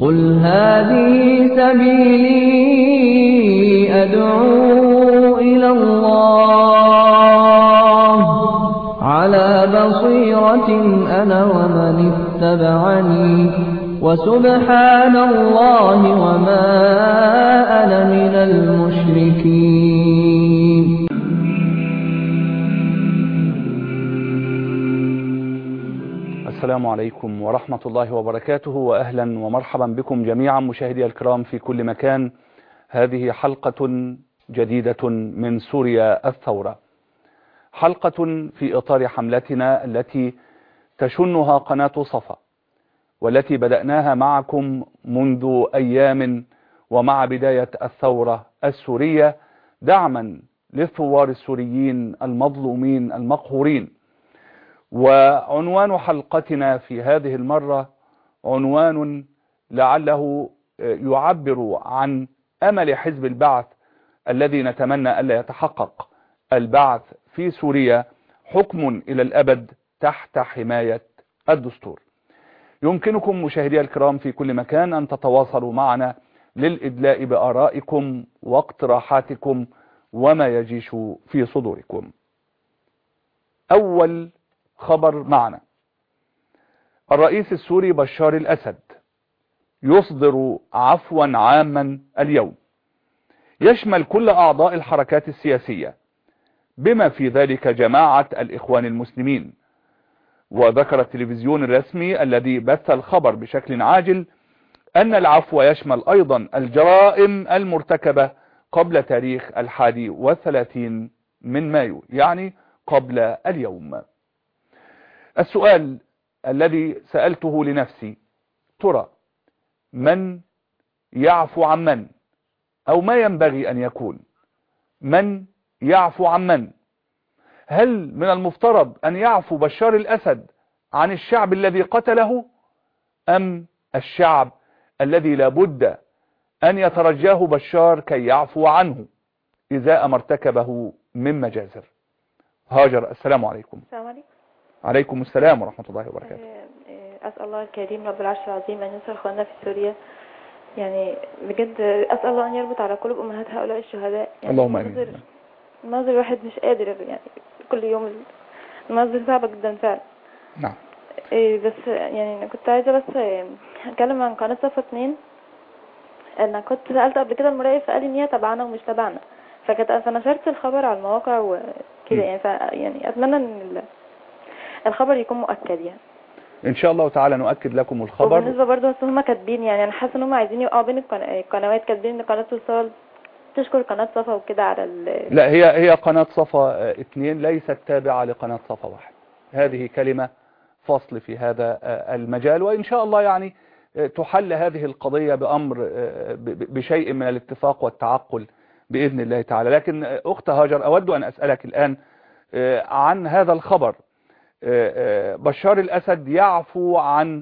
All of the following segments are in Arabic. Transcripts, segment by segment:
قل هذه سبيلي أدعو إلى الله على بصيرة أنا ومن اتبعني وسبحان الله وما أنا من المشركين. السلام عليكم ورحمة الله وبركاته، وأهلا ومرحبا بكم جميعا مشاهدي الكرام في كل مكان. هذه حلقة جديدة من سوريا الثورة، حلقة في إطار حملتنا التي تشنها قناة صفا، والتي بدأناها معكم منذ أيام ومع بداية الثورة السورية، دعما للثوار السوريين المظلومين المقهورين. وعنوان حلقتنا في هذه المرة عنوان لعله يعبر عن أمل حزب البعث الذي نتمنى ألا يتحقق: البعث في سوريا حكم إلى الأبد تحت حماية الدستور. يمكنكم مشاهدي الكرام في كل مكان أن تتواصلوا معنا للإدلاء بآرائكم واقتراحاتكم وما يجيش في صدوركم. أول خبر معنا: الرئيس السوري بشار الأسد يصدر عفوا عاما اليوم يشمل كل أعضاء الحركات السياسية بما في ذلك جماعة الإخوان المسلمين. وذكر التلفزيون الرسمي الذي بث الخبر بشكل عاجل أن العفو يشمل أيضا الجرائم المرتكبة قبل تاريخ 31 من مايو، يعني قبل اليوم. السؤال الذي سألته لنفسي: ترى من يعفو عن من؟ أو ما ينبغي أن يكون؟ من يعفو عن من؟ هل من المفترض أن يعفو بشار الأسد عن الشعب الذي قتله، أم الشعب الذي لابد أن يترجاه بشار كي يعفو عنه إذا ما ارتكبه من مجازر؟ هاجر، السلام عليكم. السلام عليكم. عليكم السلام ورحمة الله وبركاته. أسأل الله الكريم رب العرش العظيم أن ينصر أخواننا في سوريا، يعني بجد أسأل الله أن يربط على قلوب أمهات هؤلاء الشهداء. يعني اللهم آمين. المناظر الواحد مش قادر، يعني كل يوم المناظر صعبة جدا فعلا. نعم. بس يعني أنا كنت عايزة بس أتكلم عن قناة صفا 2. أنا كنت سألت قبل كده المراقب فقال لي إن هي تبعنا ومش تبعنا، فنشرت الخبر على المواقع وكده يعني. يعني أتمنى أن الخبر يكون مؤكد يعني. ان شاء الله تعالى نؤكد لكم الخبر. وبالنسبه برضه هم كاتبين، يعني انا حاسه ان هم عايزين يوقعوا بين القنوات، كاتبين ان قناه وصال تشكر قناه صفا وكده على لا، هي قناه صفا 2 ليست تابعه لقناه صفا 1. هذه كلمه فصل في هذا المجال، وان شاء الله يعني تحل هذه القضيه بامر بشيء من الاتفاق والتعقل باذن الله تعالى. لكن اخت هاجر، اود ان اسالك الان عن هذا الخبر: بشار الأسد يعفو عن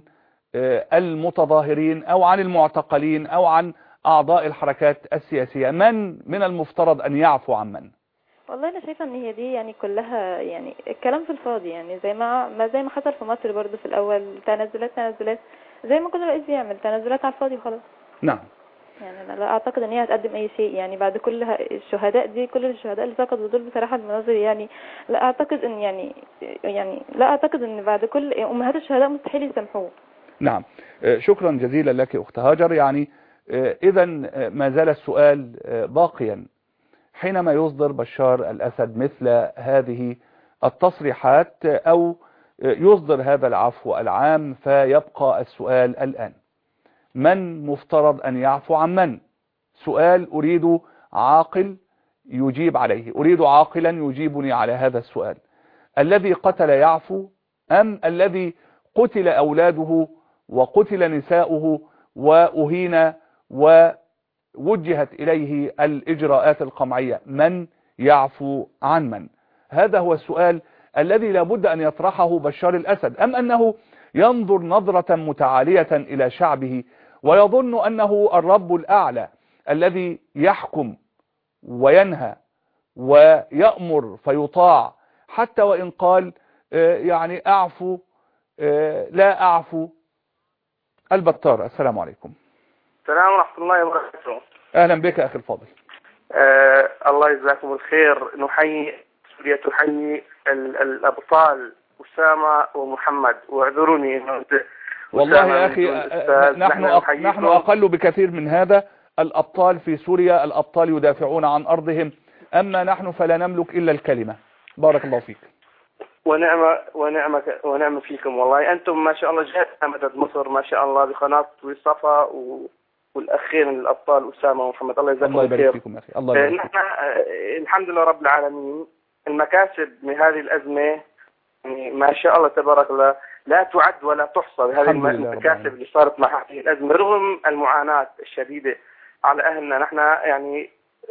المتظاهرين أو عن المعتقلين أو عن أعضاء الحركات السياسية، من المفترض أن يعفو عن من؟ والله أنا شايفة أن هي دي يعني كلها يعني الكلام في الفاضي، يعني زي ما حصل في مصر برضو في الأول، تنازلات زي ما كل رئيس بيعمل تنازلات على الفاضي وخلاص. نعم. يعني أنا لا أعتقد أن هي هتقدم أي شيء، يعني بعد كل الشهداء دي، كل الشهداء اللي سقطوا دول بصراحة المناظر، يعني لا أعتقد أن لا أعتقد أن بعد كل أمهات الشهداء مستحيل يسامحوه. نعم. شكرا جزيلا لك أخت هاجر. يعني إذا ما زال السؤال باقيا: حينما يصدر بشار الأسد مثل هذه التصريحات أو يصدر هذا العفو العام، فيبقى السؤال الآن: من مفترض أن يعفو عن من؟ سؤال أريد عاقل يجيب عليه، أريد عاقلا يجيبني على هذا السؤال. الذي قتل يعفو، أم الذي قتل أولاده وقتل نساؤه وأهين ووجهت إليه الإجراءات القمعية؟ من يعفو عن من؟ هذا هو السؤال الذي لابد أن يطرحه بشار الأسد. أم أنه ينظر نظرة متعالية إلى شعبه ويظن أنه الرب الأعلى الذي يحكم وينهى ويأمر فيطاع، حتى وإن قال أعفو لا أعفو؟ البطار، السلام عليكم. السلام ورحمة الله وبركاته. اهلا بك اخي الفاضل. الله يجزاكم الخير. نحيي سوريا، تحيي الأبطال أسامة ومحمد، واعذروني انه والله يا اخي نحن اقل بكثير من هذا. الابطال في سوريا، الابطال يدافعون عن ارضهم، اما نحن فلا نملك الا الكلمة. بارك الله فيك. ونعمة فيكم والله. انتم ما شاء الله جهتنا مدد مصر ما شاء الله بقناة وصفا والاخين الابطال اسامة ومحمد. الله يجزاكم الخير. الله يبارك فيكم يا اخي. الله يبارك نحن الحمد لله رب العالمين. المكاسب من هذه الازمة يعني ما شاء الله تبارك الله لا تعد ولا تحصى. بهذه المكاسب اللي صارت مع هذه الازمة رغم المعاناة الشديدة على اهلنا. نحن يعني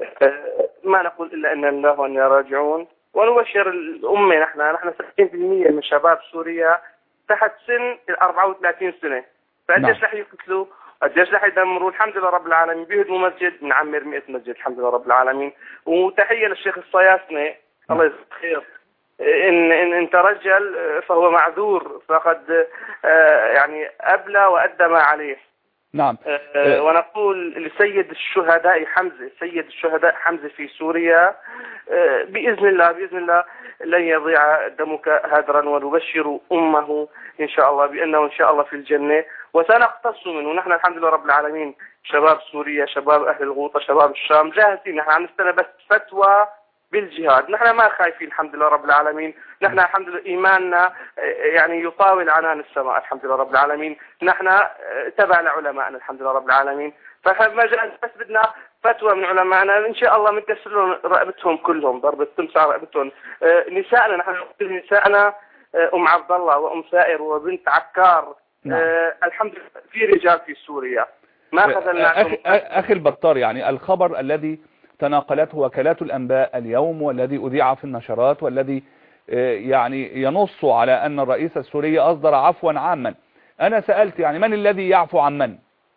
ما نقول الا ان الله وانا راجعون. ونبشر الأمة. نحن 60% من شباب سوريا تحت سن 34 سنة. فقديش رح يقتلوا؟ قديش رح يدمروا؟ الحمد لله رب العالمين. بيهدموا مسجد نعمر 100 مسجد الحمد لله رب العالمين. وتحية للشيخ الصياصني الله يجزاه خير. إن ترجل فهو معذور، فقد يعني أبلى وأدى ما عليه. نعم. ونقول لسيد الشهداء حمزة، سيد الشهداء حمزة في سوريا بإذن الله لن يضيع دمك هدرا. ونبشر أمه إن شاء الله بأنه إن شاء الله في الجنة وسنقتص منه. نحن الحمد لله رب العالمين شباب سوريا، شباب أهل الغوطة، شباب الشام جاهزين. نحن عم نستنى بس فتوى بالجهاد. نحن ما خايفين الحمد لله رب العالمين. نحن الحمد لله إيماننا يعني يطاول عنان السماء الحمد لله رب العالمين. نحن تبع لعلمائنا الحمد لله رب العالمين. فما جاء بس بدنا فتوى من علمائنا إن شاء الله بنكسر لهم رقبتهم كلهم، ضربة تمسع رقبتهم. نسائنا نحن نسائنا أم عبد الله وأم سائر وبنت عكار. الحمد لله في رجال في سوريا ما خذلناكم. أخي البطار، يعني الخبر الذي تناقلته وكالات الأنباء اليوم والذي أذيع في النشرات والذي يعني ينص على أن الرئيس السوري أصدر عفوا عاما. أنا سألت يعني من الذي يعفو عن من؟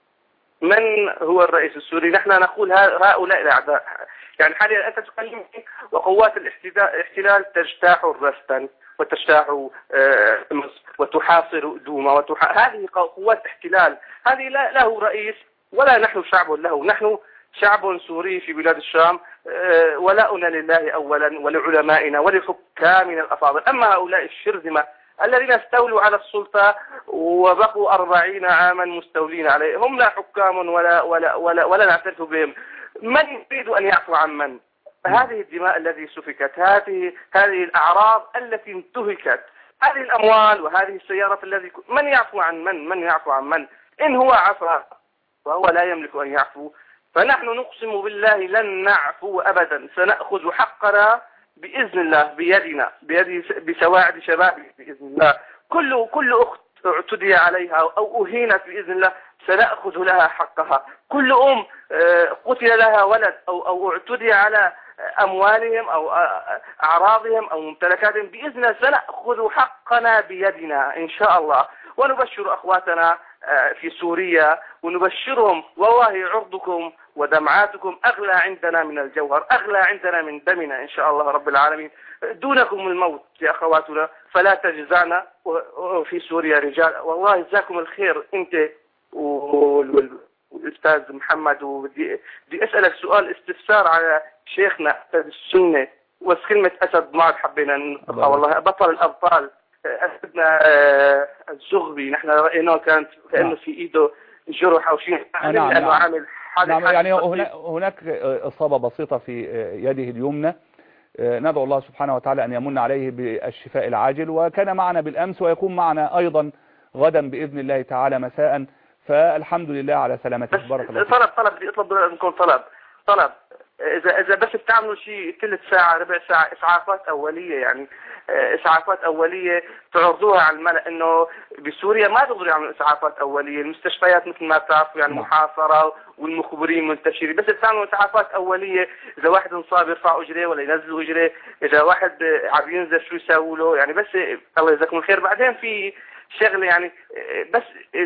من هو الرئيس السوري؟ نحن نقول هؤلاء الأعداء. يعني حاليا أنت تكلمني وقوات الاحتلال تجتاح الرستن وتجتاح مصر وتحاصر دوما هذه قوات احتلال. هذه له رئيس ولا نحن شعب له. نحن شعب سوري في بلاد الشام، ولاؤنا لله أولا ولعلمائنا ولحكامنا الأفاضل. أما هؤلاء الشرذمة الذين استولوا على السلطة وبقوا 40 عاما مستولين عليه هم لا حكام ولا نعترف بهم. من يريد أن يعفو عن من؟ هذه الدماء التي سفكت، هذه الأعراض التي انتهكت، هذه الأموال وهذه السيارات التي من يعفو عن من يعفو عن من؟ إن هو عفا وهو لا يملك أن يعفو. فنحن نقسم بالله لن نعفو أبدا. سنأخذ حقنا بإذن الله بيدنا بسواعد شباب بإذن الله. كل أخت اعتدي عليها أو أهينت بإذن الله سنأخذ لها حقها. كل أم قتل لها ولد أو اعتدي على أموالهم أو أعراضهم أو ممتلكاتهم بإذن الله سنأخذ حقنا بيدنا إن شاء الله. ونبشر أخواتنا في سوريا ونبشرهم والله عرضكم ودمعاتكم أغلى عندنا من الجوهر، أغلى عندنا من دمنا إن شاء الله رب العالمين. دونكم الموت يا أخواتنا فلا تجزعنا. وفي سوريا رجال والله جزاكم الخير أنت والأستاذ محمد. ودي أسألك سؤال استفسار على شيخنا أسد السنة وكلمة أسد ما حبينا ننطقها. والله بطل الأبطال أسدنا الزغبي نحن رأيناه كانت كأنه في إيده جرح أو شيء. نعم. عامل يعني هناك إصابة بسيطة في يده اليمنى. ندعو الله سبحانه وتعالى أن يمن عليه بالشفاء العاجل. وكان معنا بالأمس ويكون معنا أيضا غدا بإذن الله تعالى مساء. فالحمد لله على سلامته. بارك الله فيك. طلب بدي أطلب منكم طلب إذا بس بتعملوا شيء ثلث ساعة ربع ساعة إسعافات أولية، يعني إسعافات أولية تعرضوها على الملأ. إنه بسوريا ما تقدروا يعملوا إسعافات أولية. المستشفيات مثل ما بتعرفوا يعني محاصرة والمخبرين منتشرين. بس بتعملوا إسعافات أولية. إذا واحد انصاب يرفعوا إجريه ولا ينزلوا إجريه. إذا واحد عم ينزل شو يسووا له يعني. بس الله يجزاكم الخير. بعدين في شغله يعني بس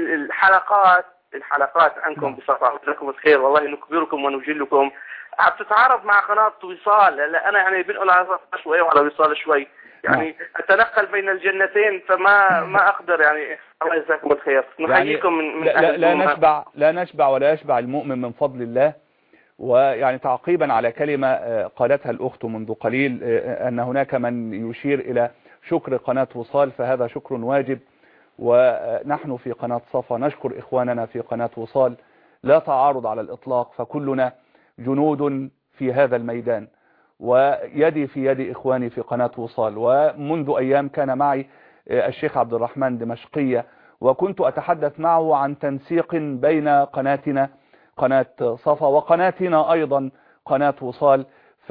الحلقات عنكم بصراحة جزاكم الخير والله نكبركم ونجلكم. عم تتعارض مع قناة وصال. أنا يعني بنقول على شوي وعلى وصال شوي. يعني أتنقل بين الجنتين فما أقدر يعني. الله يجزاكم الخير. نحييكم من لا نشبع ولا يشبع المؤمن من فضل الله. ويعني تعقيبا على كلمة قالتها الأخت منذ قليل أن هناك من يشير إلى شكر قناة وصال، فهذا شكر واجب، ونحن في قناة صفا نشكر إخواننا في قناة وصال. لا تعارض على الإطلاق، فكلنا جنود في هذا الميدان، ويدي في يد إخواني في قناة وصال. ومنذ أيام كان معي الشيخ عبد الرحمن دمشقية، وكنت أتحدث معه عن تنسيق بين قناتنا قناة صفا وقناتنا أيضا قناة وصال.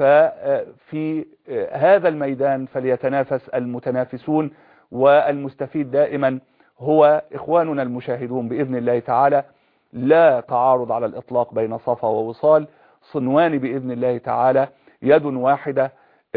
ففي هذا الميدان فليتنافس المتنافسون، والمستفيد دائما هو إخواننا المشاهدون بإذن الله تعالى. لا تعارض على الإطلاق بين صفا ووصال، صنوان بإذن الله تعالى، يد واحدة.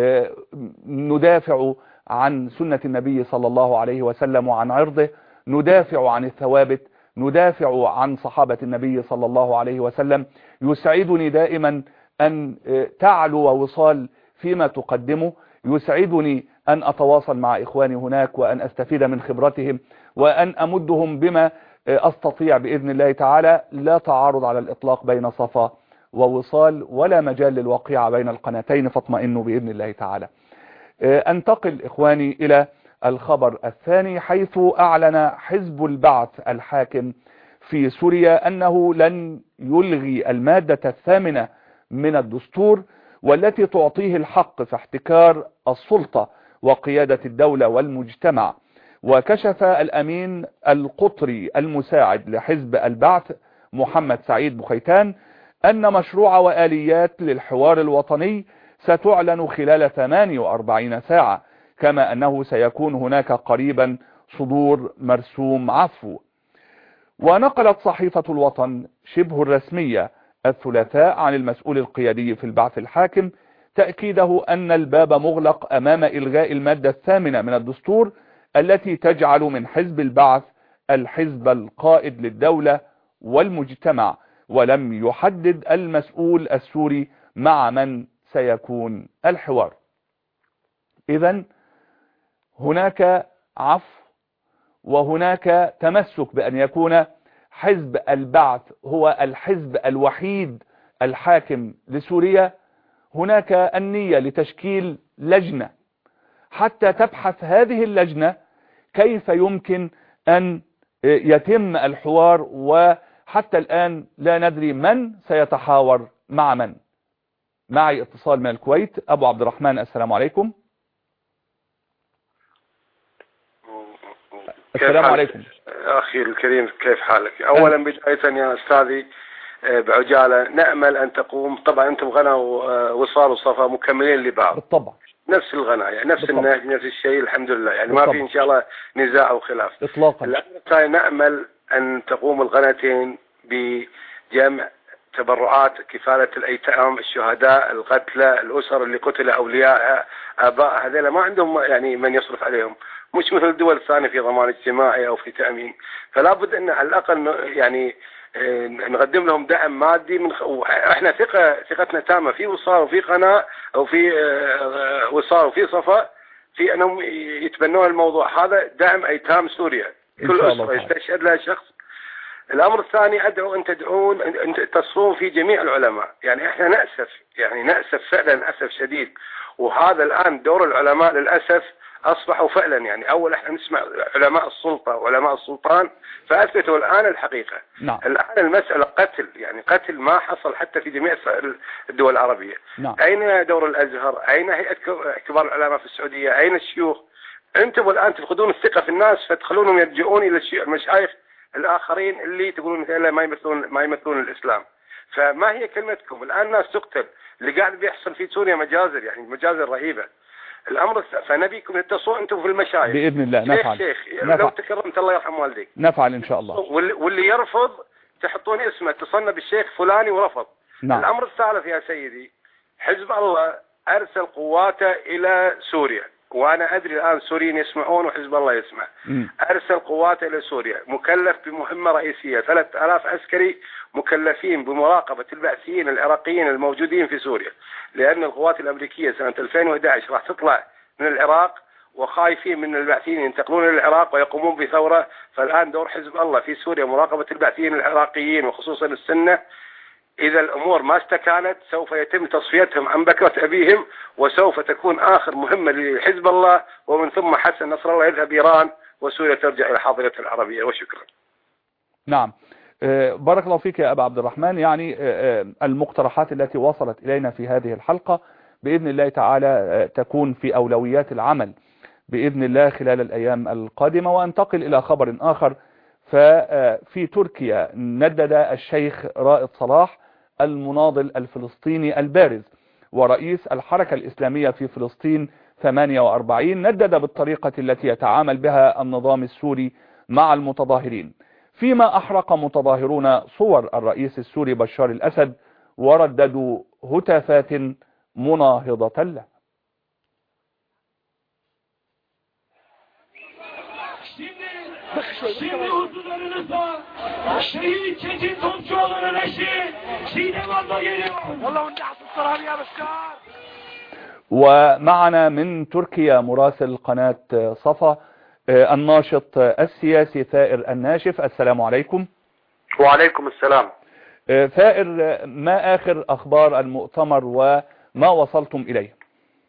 ندافع عن سنة النبي صلى الله عليه وسلم وعن عرضه، ندافع عن الثوابت، ندافع عن صحابة النبي صلى الله عليه وسلم. يسعدني دائما أن تعلو وصال فيما تقدمه، يسعدني أن أتواصل مع إخواني هناك وأن أستفيد من خبرتهم وأن أمدهم بما أستطيع بإذن الله تعالى. لا تعارض على الإطلاق بين صفا ووصال، ولا مجال للوقيعة بين القناتين، فاطمئنوا بإذن الله تعالى. أنتقل إخواني إلى الخبر الثاني، حيث أعلن حزب البعث الحاكم في سوريا أنه لن يلغي المادة الثامنة من الدستور، والتي تعطيه الحق في احتكار السلطة وقيادة الدولة والمجتمع. وكشف الأمين القطري المساعد لحزب البعث محمد سعيد بخيتان أن مشروع وآليات للحوار الوطني ستعلن خلال 48 ساعة، كما أنه سيكون هناك قريبا صدور مرسوم عفو. ونقلت صحيفة الوطن شبه الرسمية الثلاثاء عن المسؤول القيادي في البعث الحاكم تأكيده أن الباب مغلق أمام إلغاء المادة الثامنة من الدستور، التي تجعل من حزب البعث الحزب القائد للدولة والمجتمع، ولم يحدد المسؤول السوري مع من سيكون الحوار. إذن هناك عفو، وهناك تمسك بأن يكون حزب البعث هو الحزب الوحيد الحاكم لسوريا. هناك النية لتشكيل لجنة حتى تبحث هذه اللجنة كيف يمكن أن يتم الحوار، وحتى الآن لا ندري من سيتحاور مع من. معي اتصال من الكويت. أبو عبد الرحمن، السلام عليكم. السلام عليكم أخي الكريم، كيف حالك؟ أولا بداية يا أستاذي بعجالة، نأمل أن تقوم، طبعا أنتم غنى وصال وصفا مكملين لبعض بالطبع، نفس الغنى يعني نفس النهج نفس الشيء، الحمد لله يعني بالطبع. ما في إن شاء الله نزاع أو خلاف إطلاقا. الأمر الثاني، نأمل أن تقوم القناتين بجمع تبرعات كفالة الأيتام، الشهداء، القتلى، الأسر اللي قتل أولياء آباء، هذول ما عندهم يعني من يصرف عليهم، مش مثل الدول الثانية في ضمان اجتماعي أو في تأمين. فلا بد أن على الأقل يعني نقدم لهم دعم مادي احنا ثقتنا تامة في وصال وفي قناة أو في وصال وفي صفا في أنهم يتبنون الموضوع هذا، دعم أيتام سوريا، كل أسرة يستشهد لها شخص. الأمر الثاني، أدعو أن تدعون أن تصون في جميع العلماء، يعني احنا نأسف فعلا، أسف شديد. وهذا الآن دور العلماء للأسف أصبحوا فعلا يعني أول احنا نسمع علماء السلطة وعلماء السلطان، فأثبتوا الآن الحقيقة. نعم. الآن المسألة قتل، يعني قتل ما حصل حتى في جميع الدول العربية. نعم. أين دور الأزهر؟ أين هيئة كبار العلماء في السعودية؟ أين الشيوخ؟ أنتم الآن تفقدون الثقة في الناس، فتخلونهم يرجعون إلى المشايخ الآخرين اللي تقولون مثلا ما يمثلون الإسلام. فما هي كلمتكم؟ الآن الناس تقتل، اللي قاعد بيحصل في سوريا مجازر، يعني مجازر رهيبة. الأمر فنبيكم تتصلوا أنتم في المشايخ بإذن الله. نفعل. شيخ لو تكرمت الله يرحم والديك. نفعل إن شاء الله. واللي يرفض تحطون اسمه، اتصلنا بالشيخ فلاني ورفض. نعم. الأمر الثالث يا سيدي، حزب الله أرسل قواته إلى سوريا، وأنا أدري الآن سوريين يسمعون وحزب الله يسمع. أرسل قواته إلى سوريا، مكلف بمهمة رئيسية، 3000 عسكري مكلفين بمراقبة البعثيين العراقيين الموجودين في سوريا، لأن القوات الأمريكية سنة 2011 راح تطلع من العراق وخايفين من البعثيين ينتقلون إلى العراق ويقومون بثورة. فالآن دور حزب الله في سوريا مراقبة البعثيين العراقيين وخصوصا السنة. إذا الأمور ما استكانت سوف يتم تصفيتهم عن بكرة أبيهم، وسوف تكون آخر مهمة لحزب الله، ومن ثم حسن نصر الله يذهب إيران وسوريا ترجع إلى حاضرتها العربية. وشكرا. نعم، بارك الله فيك يا أبا عبد الرحمن. يعني المقترحات التي وصلت إلينا في هذه الحلقة بإذن الله تعالى تكون في أولويات العمل بإذن الله خلال الأيام القادمة. وانتقل إلى خبر آخر. ففي تركيا ندد الشيخ رائد صلاح المناضل الفلسطيني البارز ورئيس الحركة الإسلامية في فلسطين 48 ندد بالطريقة التي يتعامل بها النظام السوري مع المتظاهرين، فيما أحرق متظاهرون صور الرئيس السوري بشار الأسد ورددوا هتافات مناهضة له. Şimdi huzurlarınızda şehit Çetin Tunçoğlu'nun eşi Çiğdem abla geliyor. والله ونحط الصراحة يا بشار. ومعنا من تركيا مراسل قناة صفا الناشط السياسي ثائر الناشف. السلام عليكم. وعليكم السلام. ثائر، ما آخر أخبار المؤتمر وما وصلتم إليه؟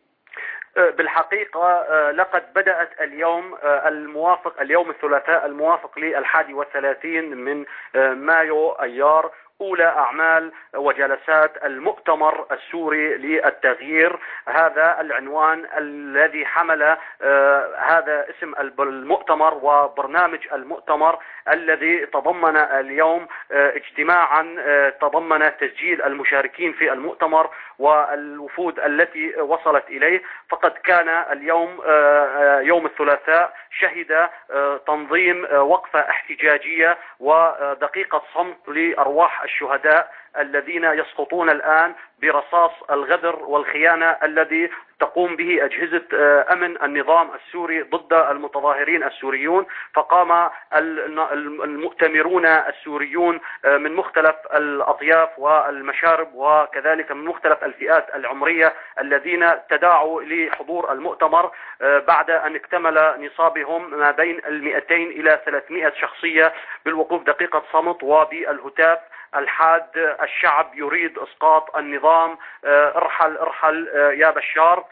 بالحقيقة لقد بدأت اليوم اليوم الثلاثاء الموافق ل31 من مايو أيار أولى أعمال وجلسات المؤتمر السوري للتغيير. هذا العنوان الذي حمل هذا اسم المؤتمر وبرنامج المؤتمر الذي تضمن اليوم اجتماعا تضمن تسجيل المشاركين في المؤتمر والوفود التي وصلت إليه. فقد كان اليوم يوم الثلاثاء شهد تنظيم وقفة احتجاجية ودقيقة صمت لأرواح الشهداء الذين يسقطون الآن برصاص الغدر والخيانة الذي تقوم به أجهزة أمن النظام السوري ضد المتظاهرين السوريون. فقام المؤتمرون السوريون من مختلف الأطياف والمشارب وكذلك من مختلف الفئات العمرية الذين تداعوا لحضور المؤتمر بعد أن اكتمل نصابهم ما بين 200 إلى 300 شخصية بالوقوف دقيقة صمت وبالهتاف الحاد: الشعب يريد اسقاط النظام، ارحل ارحل يا بشار.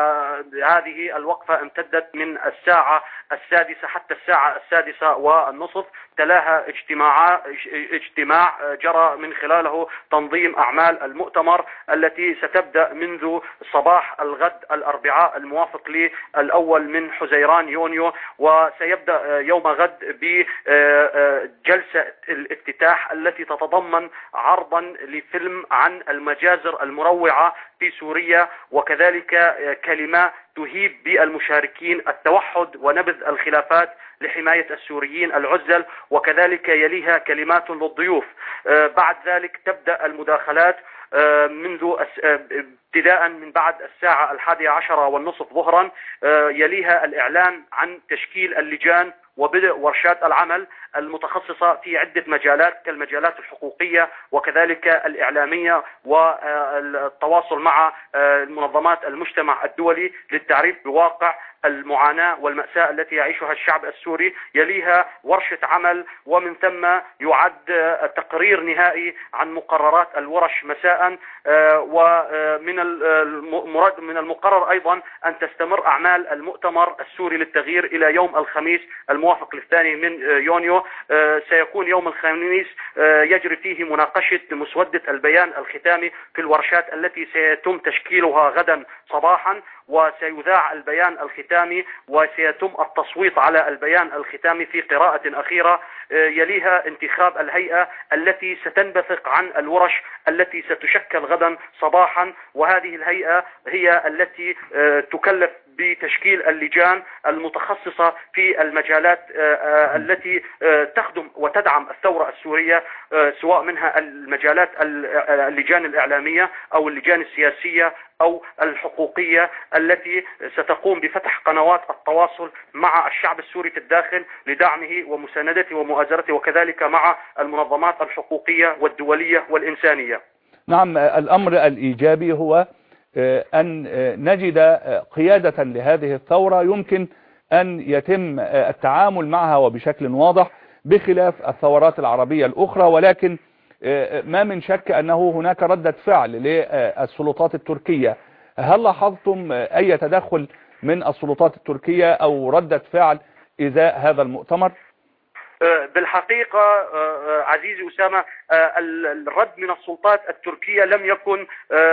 هذه الوقفة امتدت من الساعة 6 حتى الساعة 6:30. تلاها اجتماع جرى من خلاله تنظيم أعمال المؤتمر التي ستبدأ منذ صباح الغد الأربعاء الموافق للأول من حزيران يونيو، وسيبدأ يوم غد بجلسة الافتتاح التي تتضمن عرضا لفيلم عن المجازر المروعة في سوريا، وكذلك كلمة تهيب بالمشاركين التوحد ونبذ الخلافات لحماية السوريين العزل، وكذلك يليها كلمات للضيوف. بعد ذلك تبدأ المداخلات منذ ابتداء من بعد الساعة 11:30 ظهرا. يليها الإعلان عن تشكيل اللجان وبدء ورشات العمل المتخصصة في عدة مجالات كالمجالات الحقوقية وكذلك الإعلامية والتواصل مع منظمات المجتمع الدولي للتعريف بواقع المعاناة والمأساة التي يعيشها الشعب السوري. يليها ورشة عمل، ومن ثم يعد تقرير نهائي عن مقررات الورش مساء. ومن المقرر أيضا أن تستمر أعمال المؤتمر السوري للتغيير إلى يوم الخميس الموافق 2 من يونيو. سيكون يوم الخميس يجري فيه مناقشة مسودة البيان الختامي في الورشات التي سيتم تشكيلها غدا صباحا، وسيذاع البيان الختامي وسيتم التصويت على البيان الختامي في قراءة أخيرة. يليها انتخاب الهيئة التي ستنبثق عن الورش التي ستشكل غدا صباحا، وهذه الهيئة هي التي تكلف بتشكيل اللجان المتخصصة في المجالات التي تخدم وتدعم الثورة السورية، سواء منها المجالات اللجان الإعلامية أو اللجان السياسية أو الحقوقية التي ستقوم بفتح قنوات التواصل مع الشعب السوري في الداخل لدعمه ومساندته ومؤازرته، وكذلك مع المنظمات الحقوقية والدولية والإنسانية. نعم، الأمر الإيجابي هو أن نجد قيادة لهذه الثورة يمكن أن يتم التعامل معها وبشكل واضح بخلاف الثورات العربية الأخرى، ولكن ما من شك أنه هناك ردة فعل للسلطات التركية. هل لاحظتم أي تدخل من السلطات التركية أو ردة فعل إزاء هذا المؤتمر؟ بالحقيقة عزيزي أسامة، الرد من السلطات التركية لم يكن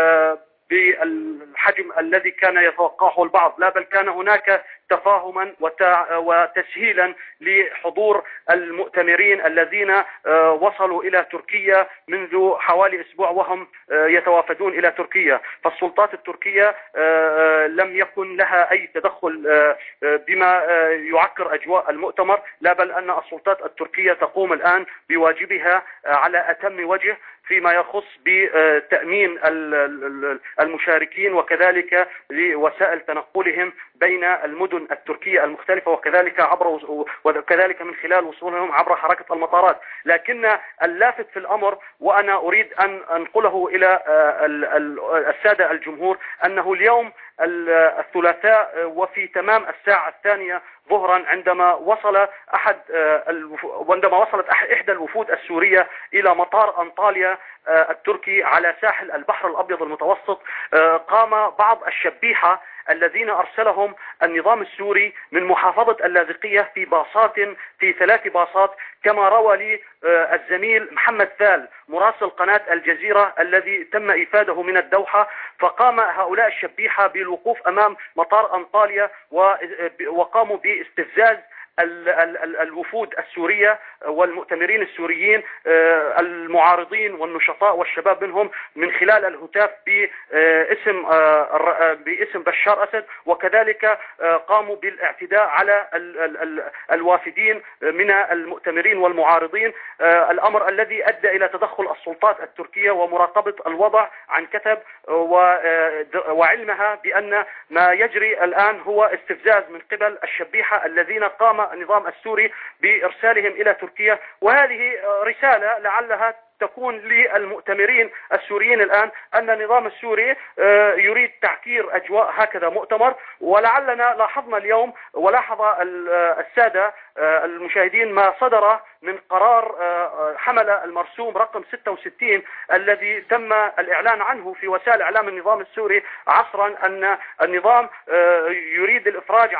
بالحجم الذي كان يتوقعه البعض، لا بل كان هناك تفاهما وتسهيلا لحضور المؤتمرين الذين وصلوا إلى تركيا منذ حوالي أسبوع وهم يتوافدون إلى تركيا. فالسلطات التركية لم يكن لها أي تدخل بما يعكر أجواء المؤتمر، لا بل أن السلطات التركية تقوم الآن بواجبها على أتم وجه فيما يخص بتأمين المشاركين وكذلك لوسائل تنقلهم بين المدن التركية المختلفة وكذلك من خلال وصولهم عبر حركة المطارات. لكن اللافت في الأمر وأنا أريد أن أنقله إلى السادة الجمهور أنه اليوم الثلاثاء وفي تمام الساعة 2 ظهرا عندما وصلت إحدى الوفود السورية إلى مطار أنطاليا التركي على ساحل البحر الأبيض المتوسط، قام بعض الشبيحة الذين أرسلهم النظام السوري من محافظة اللاذقية في 3 باصات، كما روى لي الزميل محمد ثال مراسل قناة الجزيرة الذي تم إفادته من الدوحة. فقام هؤلاء الشبيحة بالوقوف أمام مطار أنطاليا وقاموا باستفزاز الوفود السورية والمؤتمرين السوريين المعارضين والنشطاء والشباب منهم من خلال الهتاف باسم بشار أسد، وكذلك قاموا بالاعتداء على الوافدين من المؤتمرين والمعارضين، الأمر الذي أدى إلى تدخل السلطات التركية ومراقبة الوضع عن كثب وعلمها بأن ما يجري الآن هو استفزاز من قبل الشبيحة الذين قام النظام السوري بإرسالهم إلى تركيا. وهذه رسالة لعلها تكون للمؤتمرين السوريين الآن أن النظام السوري يريد تعكير أجواء هكذا مؤتمر. ولعلنا لاحظنا اليوم ولاحظ السادة المشاهدين ما صدر من قرار حمل المرسوم رقم 66 الذي تم الإعلان عنه في وسائل إعلام النظام السوري عصرا، أن النظام يريد الإفراج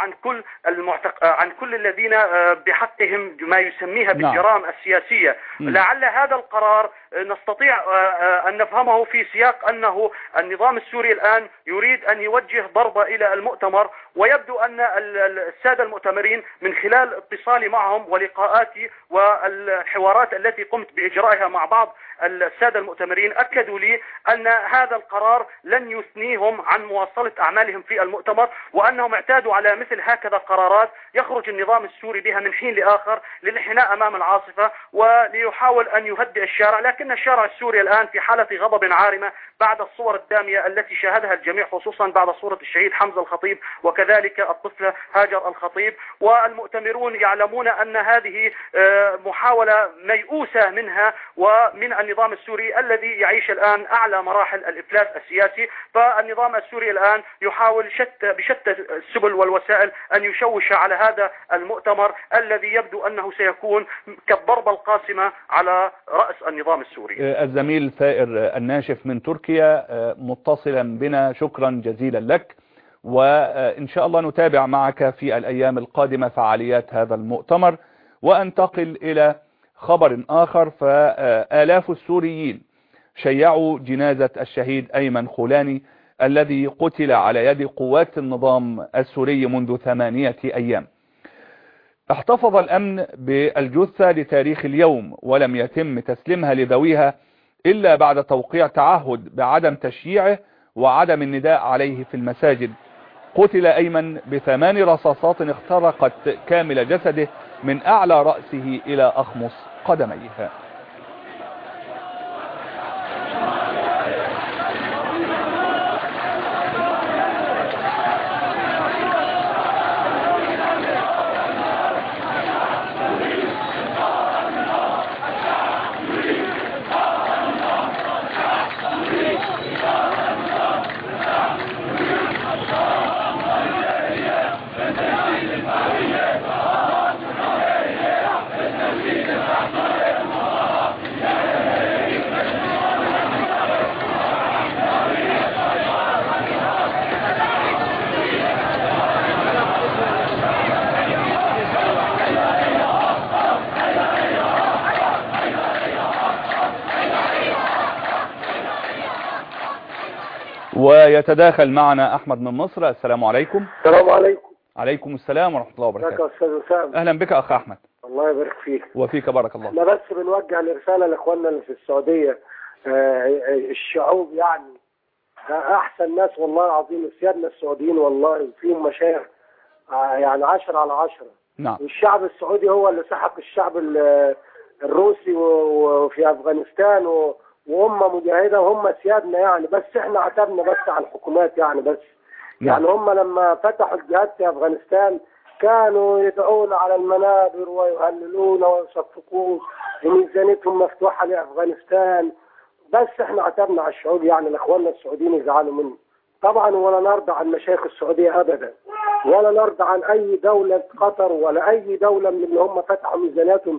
عن كل الذين بحقهم ما يسميها بالجرائم السياسية. لعل هذا القرار نستطيع أن نفهمه في سياق أنه النظام السوري الآن يريد أن يوجه ضربة إلى المؤتمر، ويبدو أن السادة المؤتمرين من خلال اتصالي معهم ولقاءاتي والحوارات التي قمت بإجرائها مع بعض السادة المؤتمرين أكدوا لي أن هذا القرار لن يثنيهم عن مواصلة أعمالهم في المؤتمر، وأنهم اعتادوا على مثل هكذا قرارات يخرج النظام السوري بها من حين لآخر للانحناء أمام العاصفة وليحاول أن يهدئ الشارع. لكن الشارع السوري الآن في حالة غضب عارمة بعد الصور الدامية التي شاهدها الجميع، خصوصا بعد صورة الشهيد حمزة الخطيب وكذلك الطفلة هاجر الخطيب. والمؤتمرون يعلمون أن هذه محاولة ميؤوسة منها ومن النظام السوري الذي يعيش الآن أعلى مراحل الإفلاس السياسي. فالنظام السوري الآن يحاول بشتى السبل والوسائل أن يشوش على هذا المؤتمر الذي يبدو أنه سيكون كالضربة القاسمة على رأس النظام السوري. الزميل ثائر الناشف من تركيا متصلا بنا، شكرا جزيلا لك، وإن شاء الله نتابع معك في الأيام القادمة فعاليات هذا المؤتمر. وأنتقل إلى خبر آخر، فآلاف السوريين شيعوا جنازة الشهيد أيمن خولاني الذي قتل على يد قوات النظام السوري منذ 8 أيام. احتفظ الأمن بالجثة لتاريخ اليوم ولم يتم تسليمها لذويها إلا بعد توقيع تعهد بعدم تشييعه وعدم النداء عليه في المساجد. قتل أيمن ب8 رصاصات اخترقت كامل جسده من أعلى رأسه إلى أخمص قدميه. ويتداخل معنا أحمد من مصر. السلام عليكم. السلام عليكم. عليكم السلام ورحمة الله وبركاته. ازيك يا استاذ وسام؟ أهلا بك أخ أحمد. الله يبارك فيك. وفيك بارك الله. احنا بس بنوجه رسالة لاخواننا اللي في السعودية، الشعوب يعني احسن ناس والله العظيم، سيادنا السعوديين والله فيهم مشايخ يعني 10 على 10. نعم. والشعب السعودي هو اللي سحق الشعب الروسي وفي افغانستان وهم مجاهدة وهم سيادنا يعني، بس احنا عتبنا بس على الحكومات يعني بس. يعني هم لما فتحوا الجهاد في افغانستان كانوا يدعون على المنابر ويهللون ويصفقون وميزانيتهم مفتوحة لأفغانستان، بس احنا عتبنا على الشعوب يعني لاخواننا السعوديين يزعلوا منه طبعا، ولا نرضى عن مشايخ السعودية ابدا، ولا نرضى عن اي دولة قطر ولا اي دولة من اللي هم فتحوا ميزانياتهم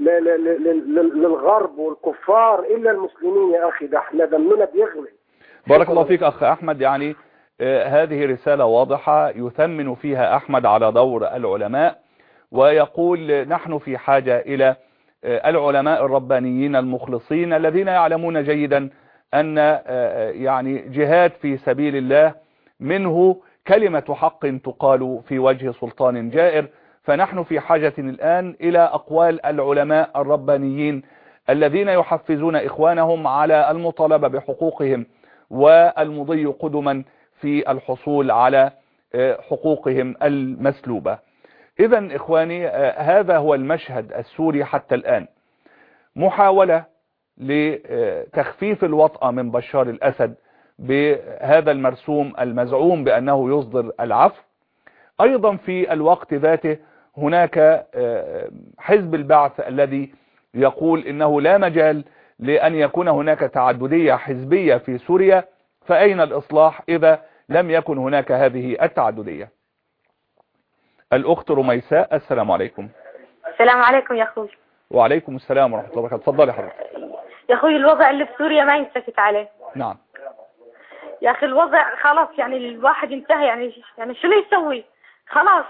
للغرب والكفار الا المسلمين يا اخي، ده احنا دمنا بيغلي. بارك الله فيك اخ احمد. يعني هذه رسالة واضحة يثمن فيها أحمد على دور العلماء، ويقول نحن في حاجة إلى العلماء الربانيين المخلصين الذين يعلمون جيدا أن يعني جهاد في سبيل الله منه كلمة حق تقال في وجه سلطان جائر. فنحن في حاجة الآن إلى أقوال العلماء الربانيين الذين يحفزون إخوانهم على المطالبة بحقوقهم والمضي قدما في الحصول على حقوقهم المسلوبة. إذن إخواني، هذا هو المشهد السوري حتى الآن، محاولة لتخفيف الوطأة من بشار الأسد بهذا المرسوم المزعوم بأنه يصدر العفو. أيضا في الوقت ذاته هناك حزب البعث الذي يقول إنه لا مجال لأن يكون هناك تعددية حزبية في سوريا، فأين الإصلاح إذا لم يكن هناك هذه التعددية؟ الأخت رميساء، السلام عليكم. السلام عليكم يا أخوي. وعليكم السلام ورحمة الله وبركاته. تفضلي حضرتك. يا أخوي الوضع اللي في سوريا ما ينسكت عليه. نعم يا أخي الوضع خلاص يعني الواحد انتهى، يعني شنو يسوي خلاص.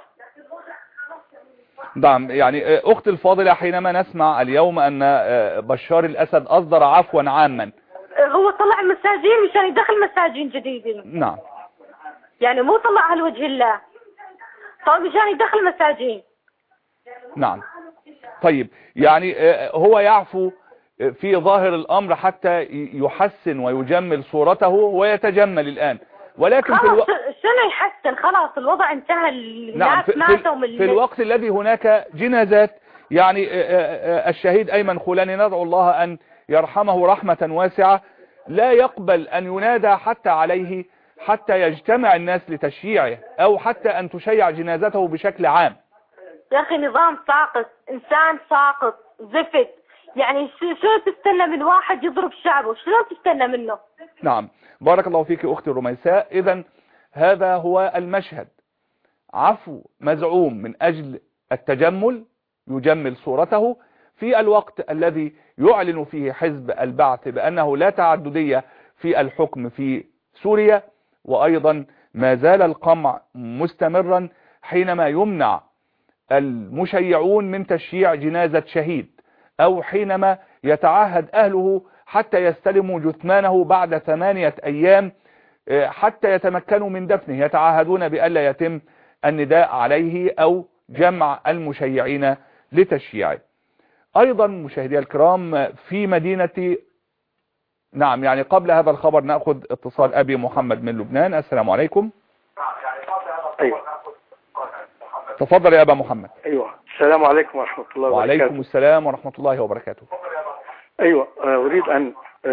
نعم. يعني أخت الفاضلة، حينما نسمع اليوم أن بشار الأسد أصدر عفوا عاما، هو طلع مساجين مشان يدخل مساجين جديدين. نعم. يعني مو طلعها لوجه الله، طيب مشان يدخل مساجين. نعم. طيب يعني هو يعفو في ظاهر الأمر حتى يحسن ويجمل صورته ويتجمل الآن، ولكن خلاص شنو يحسن؟ خلاص الوضع انتهى. نعم. في الوقت الذي هناك جنازات، يعني الشهيد أيمن خولاني ندعو الله أن يرحمه رحمة واسعة، لا يقبل أن ينادى حتى عليه حتى يجتمع الناس لتشييعه أو حتى أن تشيع جنازته بشكل عام. يا أخي نظام ساقط، إنسان ساقط زفت، يعني شو تستنى من واحد يضرب شعبه؟ شو تستنى منه؟ نعم. بارك الله فيك أختي رميساء. إذن هذا هو المشهد، عفو مزعوم من أجل التجمل يجمل صورته، في الوقت الذي يعلن فيه حزب البعث بأنه لا تعددية في الحكم في سوريا. وأيضا ما زال القمع مستمرا حينما يمنع المشيعون من تشييع جنازة شهيد، أو حينما يتعهد أهله حتى يستلموا جثمانه بعد 8 أيام حتى يتمكنوا من دفنه، يتعهدون بألا يتم النداء عليه أو جمع المشيعين لتشييعه. أيضا مشاهدي الكرام في مدينة، نعم يعني قبل هذا الخبر نأخذ اتصال أبي محمد من لبنان. السلام عليكم. أيوة. تفضل يا أبا محمد. أيوة. السلام عليكم ورحمة الله وبركاته. وعليكم السلام ورحمة الله وبركاته. أيوة. أريد أن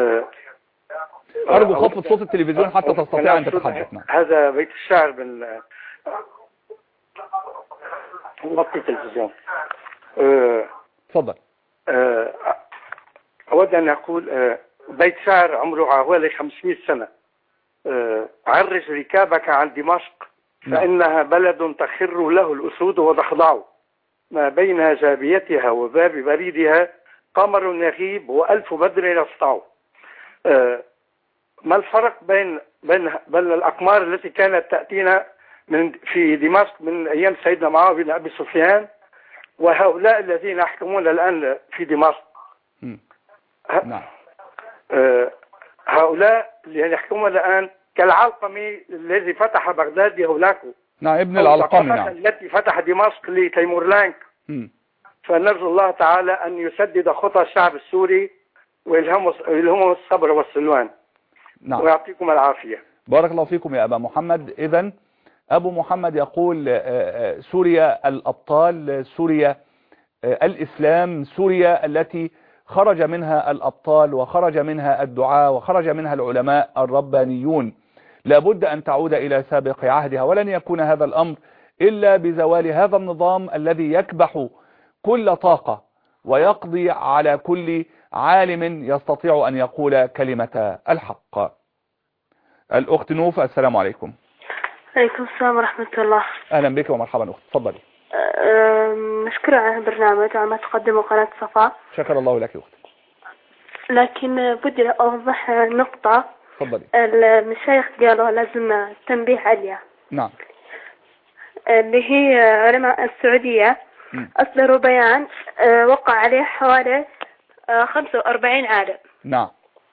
أرجو خفض صوت التلفزيون حتى تستطيع أن تتحدث. هذا بيت الشعر من وطي التلفزيون. تفضل. أود أن أقول بيت شعر عمره حوالي 500 سنة. عرج ركابك عن دمشق فإنها بلد تخر له الأسود وتخضع، ما بين جابيتها وباب بريدها قمر يغيب وألف بدر يسطع. ما الفرق بين الأقمار التي كانت تأتينا في دمشق من أيام سيدنا معاوية بن أبي سفيان وهؤلاء الذين يحكمون الآن في دمشق؟ نعم. هؤلاء اللي يحكمون الآن كالعلقمي الذي فتح بغداد هولاكو. نعم ابن العلقمي. نعم. التي فتح دمشق لتيمورلانك. فنرجو الله تعالى أن يسدد خطى الشعب السوري ويلهمه الصبر والسلوان. نعم. ويعطيكم العافية. بارك الله فيكم يا أبا محمد. إذن أبو محمد يقول سوريا الأبطال، سوريا الإسلام، سوريا التي خرج منها الأبطال وخرج منها الدعاة وخرج منها العلماء الربانيون، لابد أن تعود إلى سابق عهدها، ولن يكون هذا الأمر إلا بزوال هذا النظام الذي يكبح كل طاقة ويقضي على كل عالم يستطيع أن يقول كلمة الحق. الأخت نوف، السلام عليكم. عليكم السلام ورحمة الله. أهلا بك ومرحبا أخت، تفضلي. مشكورة على البرنامج وعلى ما تقدمه قناة صفا. شكر الله لك أخت. لكن بدي أوضح نقطة. تفضلي. المشايخ قالوا لازم تنبيه عليها. نعم. اللي هي علماء السعودية أصدروا بيان وقع عليه حوالي 45 عالم. نعم.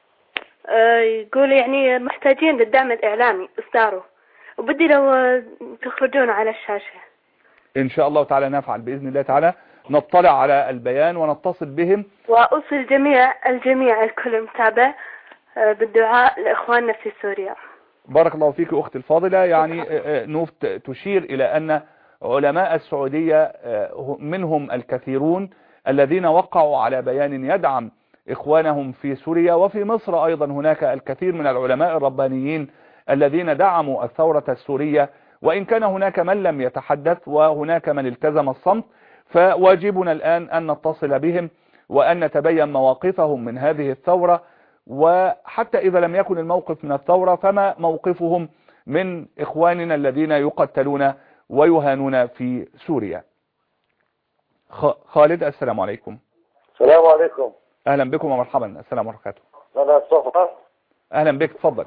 يقول يعني محتاجين للدعم الإعلامي إصداره، وبدي لو تخرجون على الشاشة. إن شاء الله تعالى نفعل بإذن الله تعالى، نطلع على البيان ونتصل بهم، وأوصي الجميع الكل متابع بالدعاء لإخواننا في سوريا. بارك الله فيك أختي الفاضلة. يعني نوف تشير إلى أن علماء السعودية منهم الكثيرون الذين وقعوا على بيان يدعم إخوانهم في سوريا، وفي مصر أيضا هناك الكثير من العلماء الربانيين الذين دعموا الثورة السورية، وإن كان هناك من لم يتحدث وهناك من التزم الصمت، فواجبنا الآن أن نتصل بهم وأن نتبين مواقفهم من هذه الثورة، وحتى إذا لم يكن الموقف من الثورة فما موقفهم من إخواننا الذين يقتلون ويهانون في سوريا. خالد، السلام عليكم. السلام عليكم. أهلا بكم ومرحبا. السلام عليكم. أنا صفا. أهلا بك، تفضل.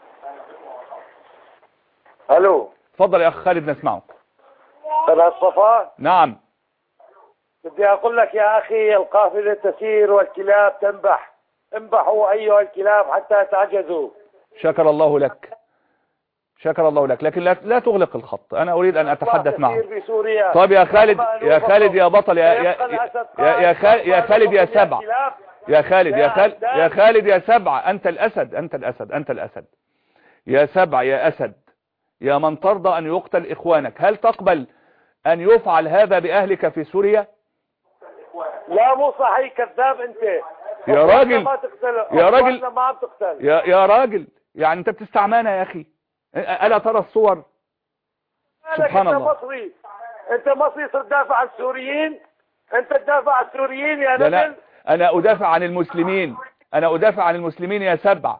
ألو. تفضل يا أخ خالد، نسمعك. أنا صفا. نعم. بدي أقول لك يا أخي، القافلة تسير والكلاب تنبح، انبحوا أيها الكلاب حتى تعجزوا. شكر الله لك، شكر الله لك، لكن لا تغلق الخط، أنا أريد أن أتحدث معك. طيب يا خالد، يا خالد يا بطل، يا خالد يا سبع، يا خالد يا خالد يا سبع، أنت الأسد، أنت الأسد، أنت الأسد يا سبع، يا أسد، يا من ترضى أن يقتل إخوانك. هل تقبل أن يفعل هذا بأهلك في سوريا؟ لا مو صحيح، كذاب أنت يا راجل، يا راجل، يا راجل، يعني أنت بتستعمانا يا أخي. ألا ترى الصور؟ سبحان الله. أنت مصري تدافع عن السوريين، أنت تدافع عن السوريين يا نبيل. لا، أنا أدافع عن المسلمين، أنا أدافع عن المسلمين يا سبع.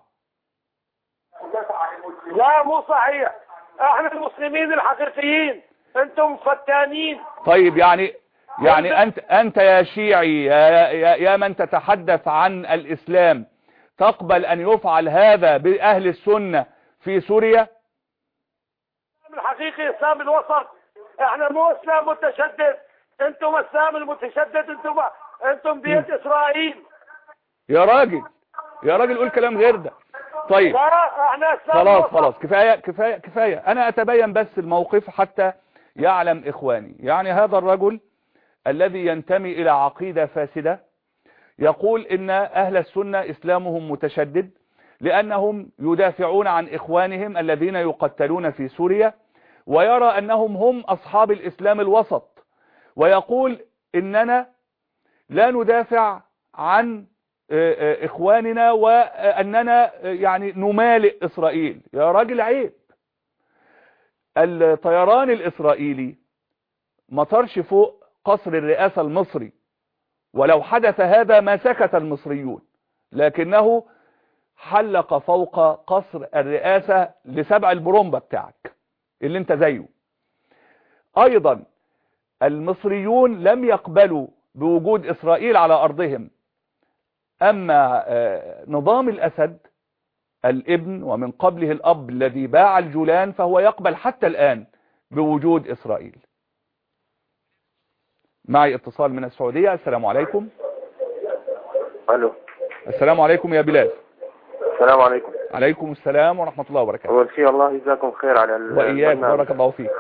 لا مو صحيح، احنا المسلمين الحقيقيين، انتم فتانين. طيب يعني أنت يا شيعي، يا من تتحدث عن الإسلام، تقبل أن يفعل هذا بأهل السنة في سوريا؟ الإسلام الحقيقي إسلام الوسط، احنا مو إسلام متشدد، انتم إسلام المتشدد، انتم بيد إسرائيل. يا راجل، يا راجل قول كلام غير ده. طيب خلاص كفاية. أنا أتبين بس الموقف حتى يعلم إخواني. يعني هذا الرجل الذي ينتمي إلى عقيدة فاسدة يقول إن أهل السنة إسلامهم متشدد لأنهم يدافعون عن إخوانهم الذين يقتلون في سوريا، ويرى أنهم هم أصحاب الإسلام الوسط، ويقول إننا لا ندافع عن إخواننا وأننا يعني نمالئ إسرائيل. يا راجل عيب. الطيران الإسرائيلي مطرش فوق قصر الرئاسة المصري، ولو حدث هذا ما سكت المصريون، لكنه حلق فوق قصر الرئاسة لسبع البرومبا بتاعك اللي انت زيه. أيضا المصريون لم يقبلوا بوجود إسرائيل على أرضهم. أما نظام الأسد الابن ومن قبله الأب الذي باع الجولان فهو يقبل حتى الآن بوجود إسرائيل. معي اتصال من السعودية. السلام عليكم. ألو. السلام عليكم يا بلال. السلام عليكم. عليكم السلام ورحمة الله وبركاته. أول شيء الله يجزاكم خير على وإياك، بارك الله فيك.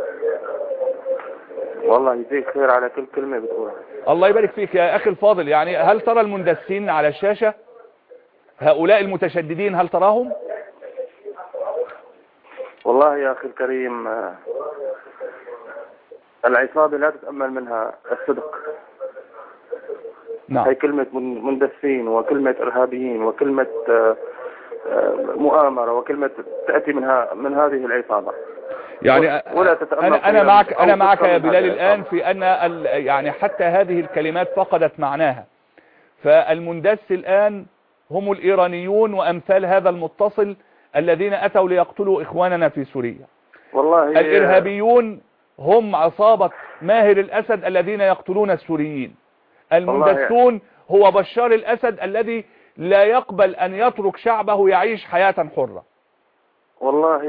والله يجزيك خير على كل كلمة بتقولها. الله يبارك فيك يا أخي الفاضل. يعني هل ترى المندسين على الشاشة هؤلاء المتشددين، هل تراهم؟ والله يا أخي الكريم العصابة لا تتأمل منها الصدق. نعم. هي كلمة مندسين وكلمة إرهابيين وكلمة مؤامرة وكلمة تأتي من هذه العصابة. يعني ولا تتأمل أنا معك يا بلال الآن في أن يعني حتى هذه الكلمات فقدت معناها. فالمندس الآن هم الإيرانيون وأمثال هذا المتصل الذين أتوا ليقتلوا إخواننا في سوريا. والله الإرهابيون هم عصابة ماهر الأسد الذين يقتلون السوريين. المندسون هو بشار الأسد الذي لا يقبل أن يترك شعبه يعيش حياة حرة. والله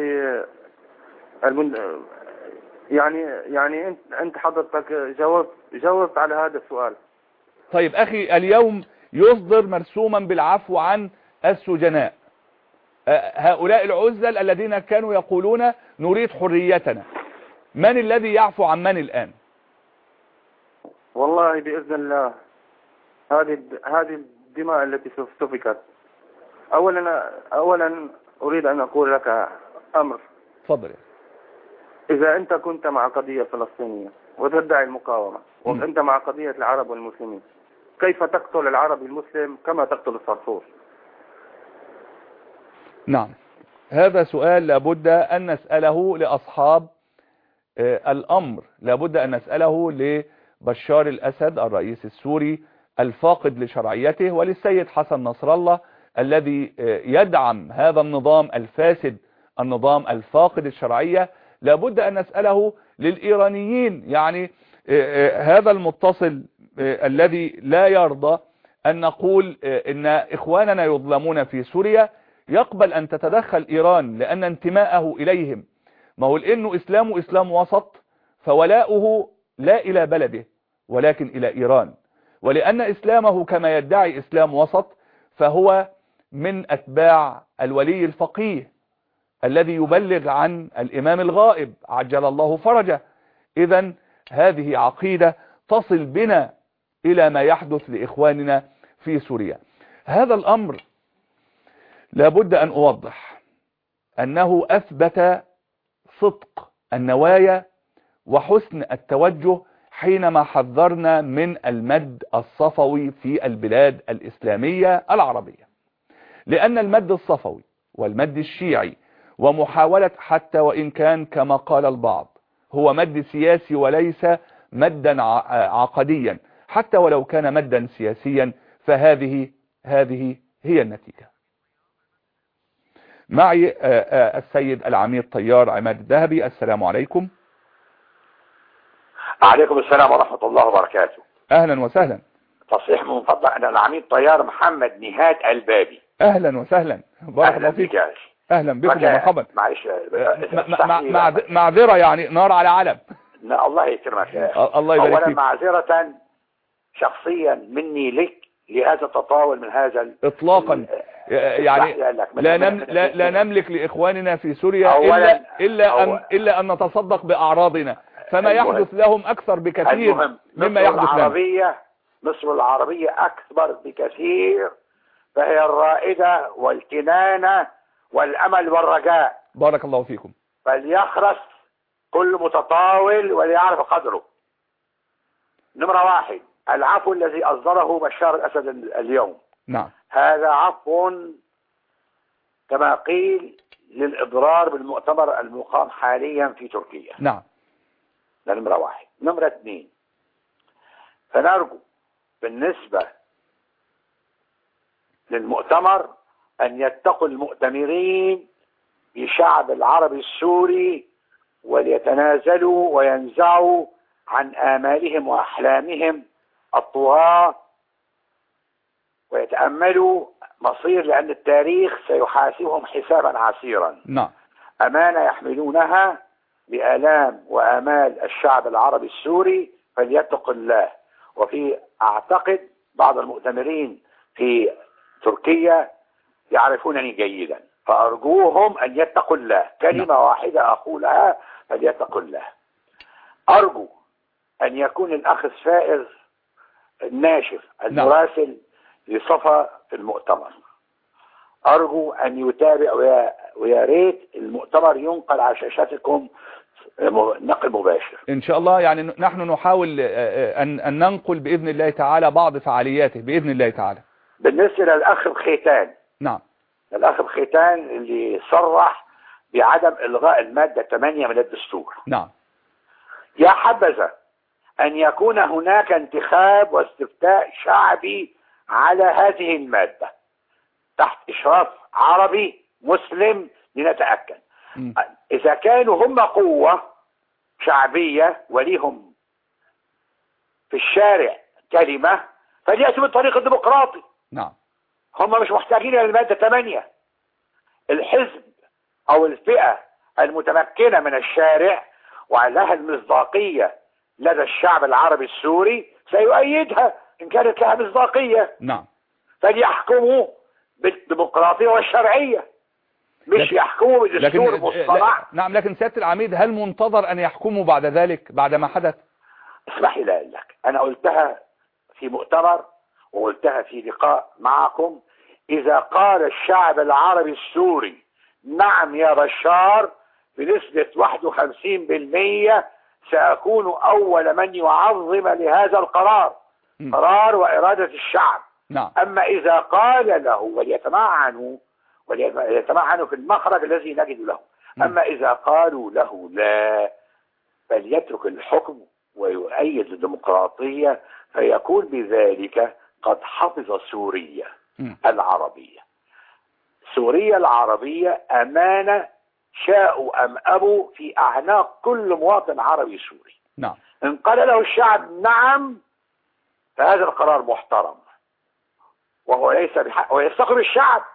يعني أنت حضرتك جاوبت على هذا السؤال. طيب أخي، اليوم يصدر مرسوما بالعفو عن السجناء، هؤلاء العزل الذين كانوا يقولون نريد حريتنا. من الذي يعفو عن من الآن؟ والله بإذن الله هذه الدماء التي سفكت. أولا أريد أن أقول لك أمر. تفضل. إذا أنت كنت مع قضية فلسطينية وتدعي المقاومة وأنت مع قضية العرب والمسلمين، كيف تقتل العربي المسلم كما تقتل الصرصور؟ نعم، هذا سؤال لابد أن نسأله لأصحاب الأمر، لابد أن نسأله لبشار الأسد الرئيس السوري الفاقد لشرعيته، وللسيد حسن نصر الله الذي يدعم هذا النظام الفاسد، النظام الفاقد الشرعية. لابد أن نسأله للإيرانيين. يعني هذا المتصل الذي لا يرضى أن نقول إن إخواننا يظلمون في سوريا يقبل أن تتدخل إيران لأن انتماءه إليهم. ما هو لأنه إسلامه إسلام وسط، فولاؤه لا إلى بلده ولكن إلى إيران. ولأن إسلامه كما يدعي إسلام وسط، فهو من أتباع الولي الفقيه الذي يبلغ عن الإمام الغائب عجل الله فرجه. إذن هذه عقيدة تصل بنا إلى ما يحدث لإخواننا في سوريا. هذا الأمر لابد أن أوضح أنه أثبت صدق النوايا وحسن التوجه حينما حذرنا من المد الصفوي في البلاد الإسلامية العربية. لأن المد الصفوي والمد الشيعي ومحاولة حتى وإن كان كما قال البعض هو مد سياسي وليس مدا عقديا، حتى ولو كان مدا سياسيا فهذه هي النتيجة. معي السيد العميد طيار عماد الذهبي. السلام عليكم. عليكم السلام ورحمة الله وبركاته. أهلا وسهلا. تصحيح من فضل، أنا العميد طيار محمد نهاد البابي. أهلا وسهلا، بارك الله فيك. أهلا بكم ومرحبا. معلش معذرة، يعني نار على علم. الله يكرمك يا أخي. الله يبارك فيك. أولا معذرة شخصيا مني لك لهذا التطاول من هذا إطلاقا. يعني لا نملك لإخواننا في سوريا إلا أن نتصدق بأعراضنا، فما يحدث لهم أكثر بكثير مما يحدث لهم. مصر العربية أكبر بكثير، فهي الرائدة والكنانة والأمل والرجاء. بارك الله فيكم. فليخرس كل متطاول وليعرف قدره. نمرة 1، العفو الذي أصدره بشار الأسد اليوم. نعم. هذا عفو كما قيل للإضرار بالمؤتمر المقام حاليا في تركيا. نعم. ده نمرة 1. نمرة 2، فنرجو بالنسبة للمؤتمر أن يتقوا المؤتمرين بشعب العربي السوري وليتنازلوا وينزعوا عن آمالهم وأحلامهم الطغاة ويتأملوا مصير، لأن التاريخ سيحاسبهم حسابا عسيرا. نعم. أمانة يحملونها بآلام وآمال الشعب العربي السوري، فليتقوا الله. وفي أعتقد بعض المؤتمرين في تركيا يعرفونني جيدا، فأرجوهم أن يتقوا الله. كلمة واحدة أقولها، فليتقوا الله. أرجو أن يكون الأخ السائر الناشر المراسل لصفا في المؤتمر، أرجو أن يتابع، ويا ريت المؤتمر ينقل على شاشاتكم نقل مباشر إن شاء الله. يعني نحن نحاول أن ننقل بإذن الله تعالى بعض فعالياته بإذن الله تعالى. بالنسبة للأخ بختان، نعم، الأخ بختان اللي صرح بعدم إلغاء المادة 8 من الدستور، نعم، يا حبذا أن يكون هناك انتخاب واستفتاء شعبي على هذه المادة تحت إشراف عربي مسلم لنتأكد. إذا كانوا هم قوة شعبية وليهم في الشارع كلمة، فليأتوا بالطريق الديمقراطي. نعم، هم مش محتاجين إلى المادة 8. الحزب أو الفئة المتمكنة من الشارع ولها المصداقية لدى الشعب العربي السوري سيؤيدها إن كانت لها مصداقية. نعم، فليحكموا بالديمقراطية والشرعية، مش يحكموا بدستور مصطنع. نعم، لكن سيادة العميد هل منتظر أن يحكموا بعد ذلك بعد ما حدث؟ اسمح لي أقول لك، أنا قلتها في مؤتمر وقلتها في لقاء معكم. إذا قال الشعب العربي السوري نعم يا بشار بنسبة 51%، سأكون أول من يعظم لهذا القرار، قرار وإرادة الشعب. نعم. أما إذا قال له وليتمعنوا في المخرج الذي نجد له، أما إذا قالوا له لا فليترك الحكم ويؤيد الديمقراطية، فيكون بذلك قد حفظ سوريا العربية. سوريا العربية أمانة شاءوا أم أبوا في أعناق كل مواطن عربي سوري. نعم. إن قال له الشعب نعم فهذا القرار محترم وهو ليس بحق ويستقبل الشعب.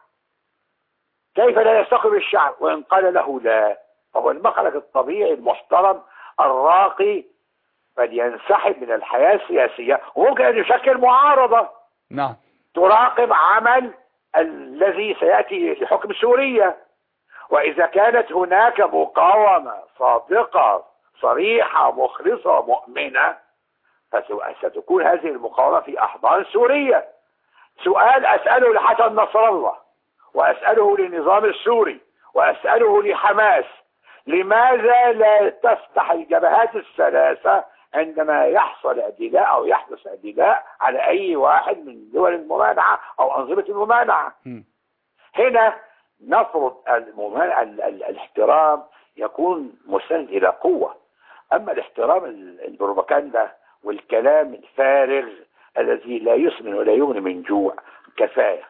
كيف لا يستقبل الشعب؟ وإن قال له لا فهو المخرج الطبيعي المحترم الراقي، فلينسحب من الحياة السياسية، وممكن أن يشكل معارضة. نعم. تراقب عمل الذي سيأتي لحكم سوريا. وإذا كانت هناك مقاومة صادقة صريحة مخلصة مؤمنة فستكون هذه المقاومة في أحضان سوريا. سؤال أسأله لحسن نصر الله وأسأله للنظام السوري وأسأله لحماس: لماذا لا تفتح الجبهات الثلاثة عندما يحصل اعتداء أو يحدث اعتداء على أي واحد من دول الممانعة أو أنظمة الممانعة؟ هنا نفرض الاحترام يكون مستند إلى قوة. أما الاحترام البروباغندا والكلام الفارغ الذي لا يسمن ولا يغني من جوع كفاية.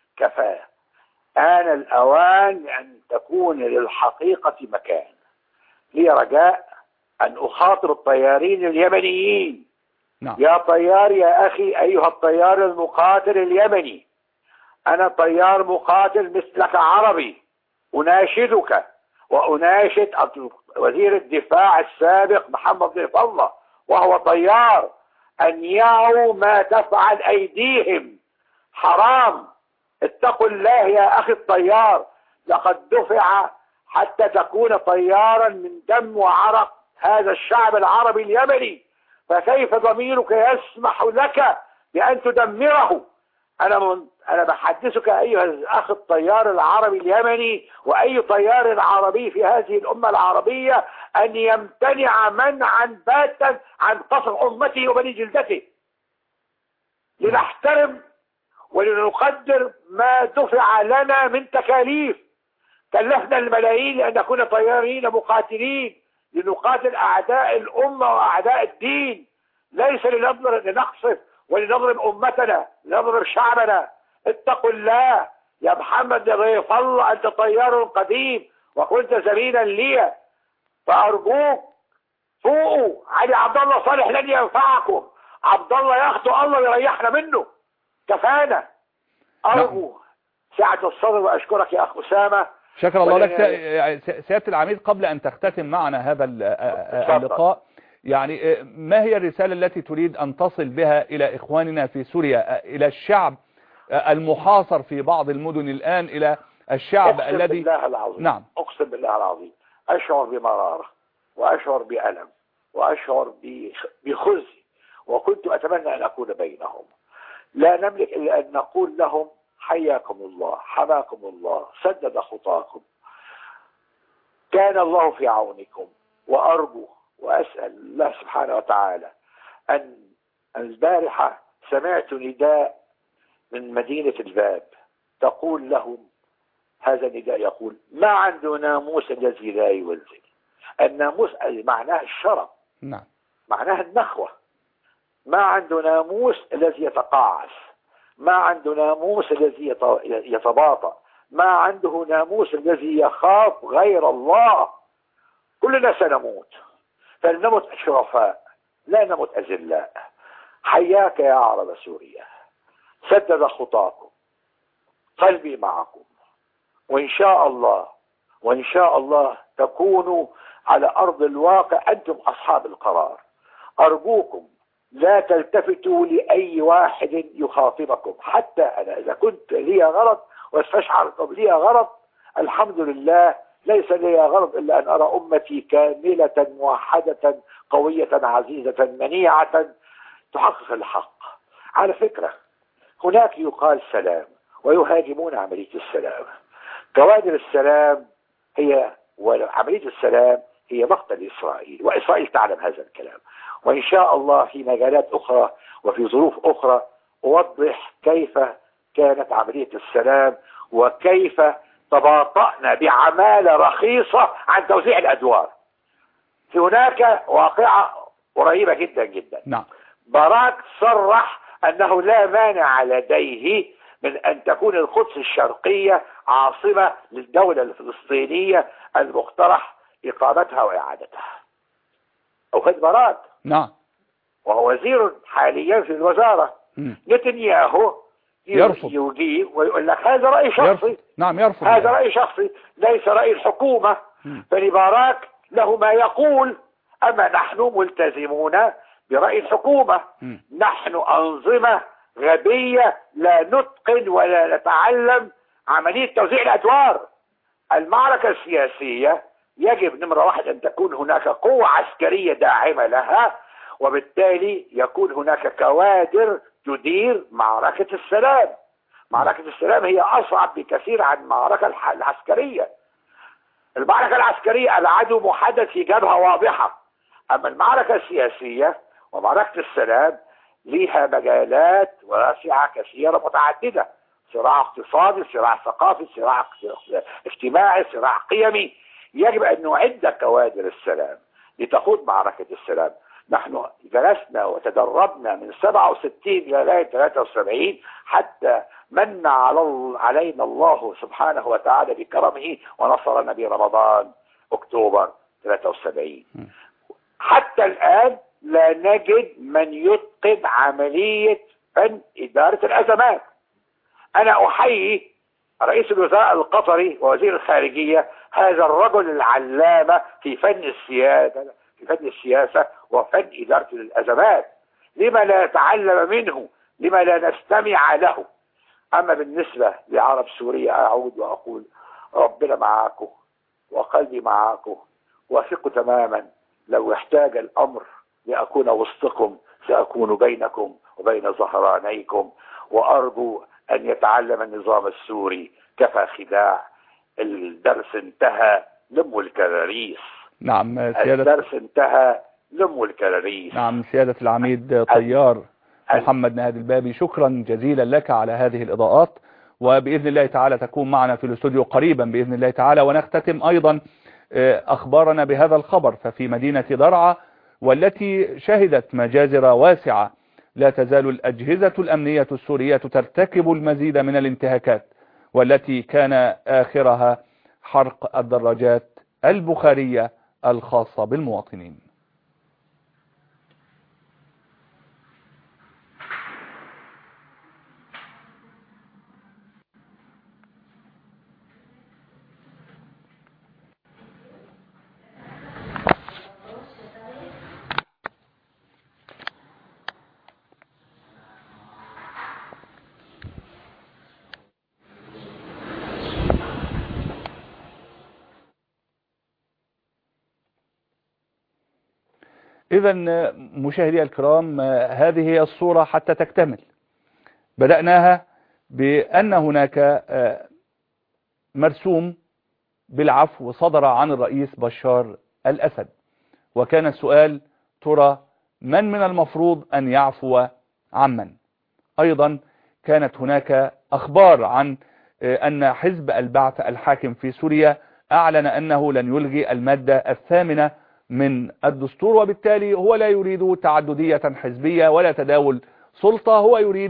آن الأوان أن تكون للحقيقة مكان. لي رجاء أن أخاطر الطيارين اليمنيين. نعم. يا طيار يا أخي أيها الطيار المقاتل اليمني، أنا طيار مقاتل مثلك عربي، أناشدك وأناشد وزير الدفاع السابق محمد ضيف الله وهو طيار أن يعوا ما تفعل أيديهم. حرام. اتقوا الله يا أخي الطيار، لقد دفع حتى تكون طيارا من دم وعرق هذا الشعب العربي اليمني، فكيف ضميرك يسمح لك بأن تدمره؟ أنا بحدثك أيها الأخ الطيار العربي اليمني وأي طيار عربي في هذه الأمة العربية أن يمتنع منعا باتا عن قصف أمته وبني جلدته. لنحترم ولنقدر ما دفع لنا من تكاليف. كلفنا الملايين لأن نكون طيارين مقاتلين لنقاتل أعداء الأمة وأعداء الدين، ليس لنقصف ولنضرب أمتنا لنضرب شعبنا. اتقوا الله يا محمد ضيف الله، أنت طيار قديم وكنت زميلا لي، فأرجوك فوقوا. علي عبد الله صالح لن ينفعكم، عبد الله ياخده الله ويريحنا منه، كفانا. أرجو سعة الصدر وأشكرك يا أخ أسامة. شكرا الله لك سيادة العميد. قبل أن تختتم معنا هذا اللقاء، يعني ما هي الرسالة التي تريد أن تصل بها إلى إخواننا في سوريا، إلى الشعب المحاصر في بعض المدن الآن إلى الشعب أقسم الذي بالله العظيم. نعم أقسم بالله العظيم أشعر بمرارة وأشعر بألم وأشعر بخزي، وكنت أتمنى أن أكون بينهم. لا نملك إلا أن نقول لهم حياكم الله، حماكم الله، سدد خطاكم، كان الله في عونكم. وأرجو وأسأل الله سبحانه وتعالى أن البارحة سمعت نداء من مدينة الباب تقول لهم هذا النداء يقول: ما عنده ناموس الذي لا يوزن. الناموس معناه الشرف، نعم، معناه النخوة. ما عنده ناموس الذي يتقاعس، ما عنده ناموس الذي يتباطأ، ما عنده ناموس الذي يخاف غير الله. كلنا سنموت، فلنمت شرفاء لا نمت أذلاء. حياك يا عرب سوريا، سدد خطاكم، قلبي معكم، وإن شاء الله تكونوا على أرض الواقع أنتم أصحاب القرار. أرجوكم لا تلتفتوا لأي واحد يخاطبكم، حتى أنا إذا كنت لي غرض واستشعرتم لي غرض، الحمد لله ليس لي غرض إلا أن أرى أمتي كاملة موحدة قوية عزيزة منيعة تحقق الحق. على فكرة هناك يقال سلام ويهاجمون عملية السلام. كوادر السلام هي وعملية السلام هي مقتل إسرائيل، وإسرائيل تعلم هذا الكلام. وإن شاء الله في مجالات أخرى وفي ظروف أخرى أوضح كيف كانت عملية السلام وكيف تباطأنا بعمالة رخيصة عن توزيع الأدوار. هناك واقعة قريبة جدا جدا. نعم. باراك صرح أنه لا مانع لديه من أن تكون القدس الشرقية عاصمة للدولة الفلسطينية المقترح إقامتها وإعادتها. أوفد باراك. نعم. وهو وزير حاليا في الوزارة. نتنياهو يرفض، يجيب ويقول لك هذا رأي شخصي. يرفض. نعم يرفض، هذا رأي شخصي ليس رأي الحكومة. فلباراك له ما يقول، أما نحن ملتزمون برأي الحكومة. نحن أنظمة غبية لا نتقن ولا نتعلم عملية توزيع الأدوار. المعركة السياسية يجب نمرة واحد أن تكون هناك قوة عسكرية داعمة لها، وبالتالي يكون هناك كوادر تدير معركة السلام. معركة السلام هي أصعب بكثير عن المعركة العسكرية. المعركة العسكرية العدو محدد في جبهة واضحة، أما المعركة السياسية ومعركة السلام لها مجالات واسعة كثيرة متعددة: صراع اقتصادي، صراع ثقافي، صراع اجتماعي، صراع قيمي. يجب أن نعد كوادر السلام لتخوض معركة السلام. نحن جلسنا وتدربنا من 67 إلى 73 حتى من علينا الله سبحانه وتعالى بكرمه ونصرنا برمضان أكتوبر 73. حتى الآن لا نجد من يتقن عملية فن إدارة الأزمات. أنا أحيي رئيس الوزراء القطري ووزير الخارجية، هذا الرجل العلامة في فن السياسة وفن إدارة الأزمات. لما لا نتعلم منه؟ لما لا نستمع له؟ أما بالنسبة لعرب سوريا أعود وأقول ربنا معاكم وقلبي معاكم، وثقوا تماما لو احتاج الأمر لأكون وسطكم سأكون بينكم وبين ظهرانيكم. وأرجو أن يتعلم النظام السوري كفى خداع. الدرس انتهى، لموا الكراريس. نعم سيادة، الدرس انتهى، لموا الكراريس. نعم سيادة العميد طيار محمد نهاد البابي، شكرا جزيلا لك على هذه الإضاءات، وبإذن الله تعالى تكون معنا في الاستوديو قريبا بإذن الله تعالى. ونختتم أيضا أخبارنا بهذا الخبر. ففي مدينة درعا والتي شهدت مجازر واسعة، لا تزال الأجهزة الأمنية السورية ترتكب المزيد من الانتهاكات، والتي كان آخرها حرق الدراجات البخارية الخاصة بالمواطنين. إذا مشاهدي الكرام، هذه هي الصورة حتى تكتمل. بدأناها بأن هناك مرسوم بالعفو صدر عن الرئيس بشار الأسد، وكان السؤال: ترى من المفروض أن يعفو عمن؟ أيضا كانت هناك أخبار عن أن حزب البعث الحاكم في سوريا أعلن أنه لن يلغي المادة 8 من الدستور، وبالتالي هو لا يريد تعددية حزبية ولا تداول سلطة، هو يريد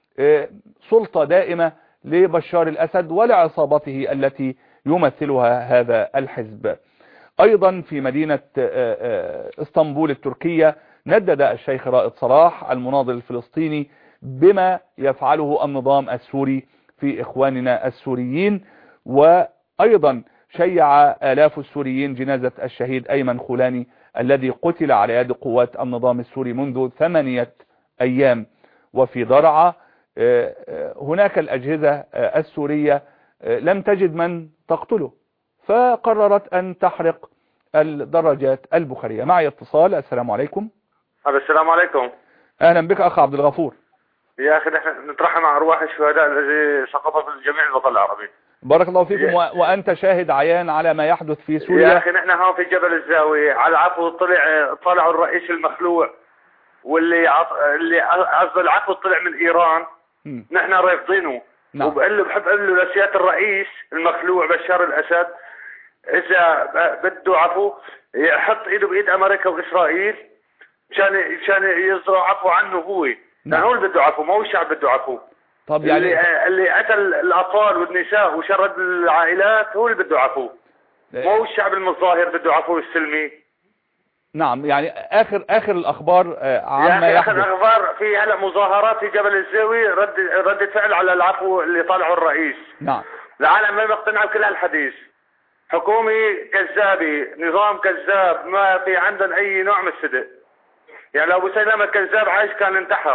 سلطة دائمة لبشار الأسد ولعصابته التي يمثلها هذا الحزب. أيضا في مدينة اسطنبول التركية ندد الشيخ رائد صلاح المناضل الفلسطيني بما يفعله النظام السوري في إخواننا السوريين، وأيضا شيع آلاف السوريين جنازة الشهيد أيمن خولاني الذي قتل على يد قوات النظام السوري منذ 8 أيام. وفي درعا هناك الأجهزة السورية لم تجد من تقتله فقررت أن تحرق الدراجات البخارية. معي اتصال. السلام عليكم. السلام عليكم. أهلا بك أخ عبد الغفور. يا أخي نحن نترحم على أرواح الشهداء الذي سقطوا في جميع الوطن العربي. بارك الله فيكم. وأنت شاهد عيان على ما يحدث في سوريا. يا أخي نحن هون في جبل الزاوية على العفو طلعوا الرئيس المخلوع، واللي عفو العفو طلع من إيران. نحن رافضينه. نعم. بحب أقول له لسيادة الرئيس المخلوع بشار الأسد، إذا بده عفو يحط إيده بإيد أمريكا وإسرائيل مشان يصدروا عفو عنه هو. لأنه هو اللي بده عفو، ما هو الشعب بده عفو. طب يعني اللي قتل الأطفال والنساء وشرد العائلات هو اللي بده عفو، ما هو الشعب المتظاهر بده عفو السلمي. نعم. يعني آخر الأخبار عما يحدث. آخر الأخبار في هلا مظاهرات في جبل الزاوية رد فعل على العفو اللي طالعه الرئيس. نعم. العالم ما بيقتنع بكل هالحديث. حكومة كذابة، نظام كذاب، ما في عندهم أي نوع من الصدق. يعني لو أبو سلامة كذاب عايش كان انتحر.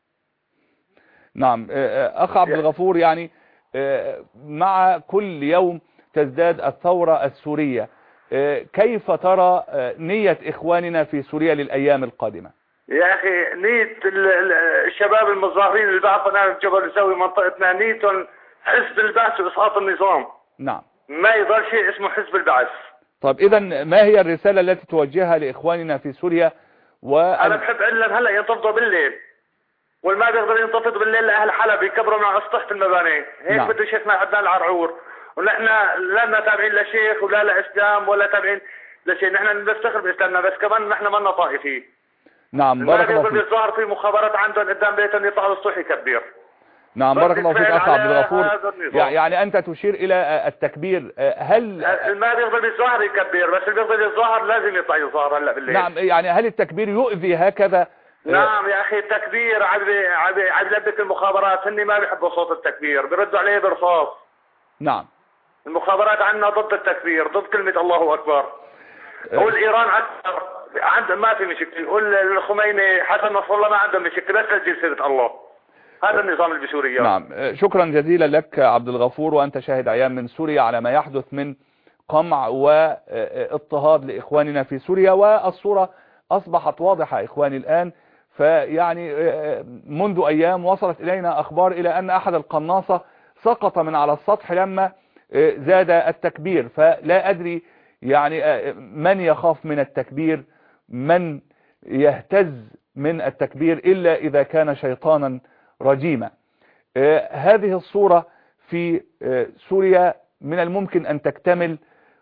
نعم. أخ عبد الغفور، يعني مع كل يوم تزداد الثورة السورية، كيف ترى نية إخواننا في سوريا للأيام القادمة؟ يا أخي نية الشباب المظاهرين اللي بعثنا في جبل الزاوية منطقتنا نيتهم حزب البعث وإسقاط النظام. نعم. ما يضل شيء اسمه حزب البعث. طب إذا ما هي الرسالة التي توجهها لإخواننا في سوريا؟ أنا بحب أقول لهم هلا ينتفضوا بالليل، والما بيقدروا ينتفضوا بالليل لأهل حلب يكبروا مع أسطحة المباني. هيك نعم. بده شيخنا عدنان العرعور، ونحن لا تابعين لشيخ ولا لإسلام ولا تابعين لشيء. نحن بنفتخر بإسلامنا، بس كمان نحن منا طائفي. نعم. بارك الله فيك. الظاهر في مخابرات عندهم قدام بيتهم يطلعوا الصبح يكبر. نعم. بارك الله فيك أخ عبد الغفور. يعني أنت تشير إلى التكبير. هل ما بيقدر بالظاهر يكبر، بس اللي بيقدر بالظاهر لازم يطلع يظهر هلا بالليل. نعم. يعني هل التكبير يؤذي هكذا؟ نعم يا أخي التكبير عم يلبك المخابرات، هني ما بيحبوا صوت التكبير، بيردوا عليه برصاص. نعم. المخابرات عندنا ضد التكبير، ضد كلمة الله أكبر. قول إيران أكثر عندهم ما في مشكلة، قول الخميني حسن نصر الله ما عندهم مشكلة، بس تسجيل سيرة الله. هذا النظام اللي بسوريا. نعم. شكرا جزيلا لك عبد الغفور، وأنت شاهد عيان من سوريا على ما يحدث من قمع واضطهاد لإخواننا في سوريا، والصورة أصبحت واضحة إخواني الآن. فيعني منذ أيام وصلت إلينا أخبار إلى أن أحد القناصة سقط من على السطح لما زاد التكبير. فلا أدري يعني من يخاف من التكبير، من يهتز من التكبير، إلا إذا كان شيطانا رجيما. هذه الصورة في سوريا من الممكن أن تكتمل،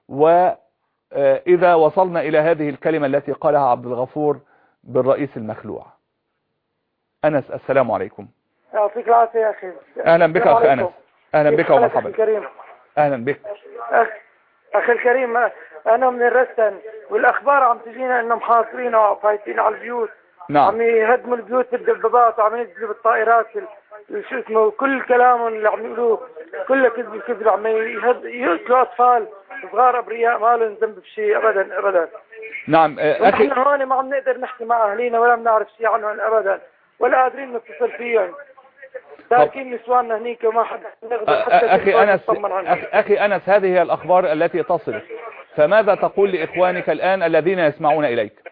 وإذا وصلنا إلى هذه الكلمة التي قالها عبد الغفور بالرئيس المخلوع. أنس، السلام عليكم. يعطيك العافية يا أخي. أهلا بك أخي أنس. أهلا بك ومرحبا. أهلا بك أخي الكريم. أنا من الرستن، والأخبار عم تجينا إنهم حاصرين وفايتين على البيوت. نعم. عم يهدموا البيوت بالدبابات، وعم ينزلوا بالطائرات شو اسمه، كل كلامهم اللي عم يقولوه كله كذب كذب. عم يقتلوا أطفال صغار أبرياء ما لهم ذنب بشيء أبدا أبدا. نعم. أخي نحن هون ما عم نقدر نحكي مع أهلينا ولا بنعرف شيء عنهم أبدا، ولا قادرين نتصل فيهم. تاركين نسواننا هنيك وما حدا نقدر حتى أخي أنس، هذه هي الأخبار التي تصل، فماذا تقول لإخوانك الآن الذين يسمعون إليك؟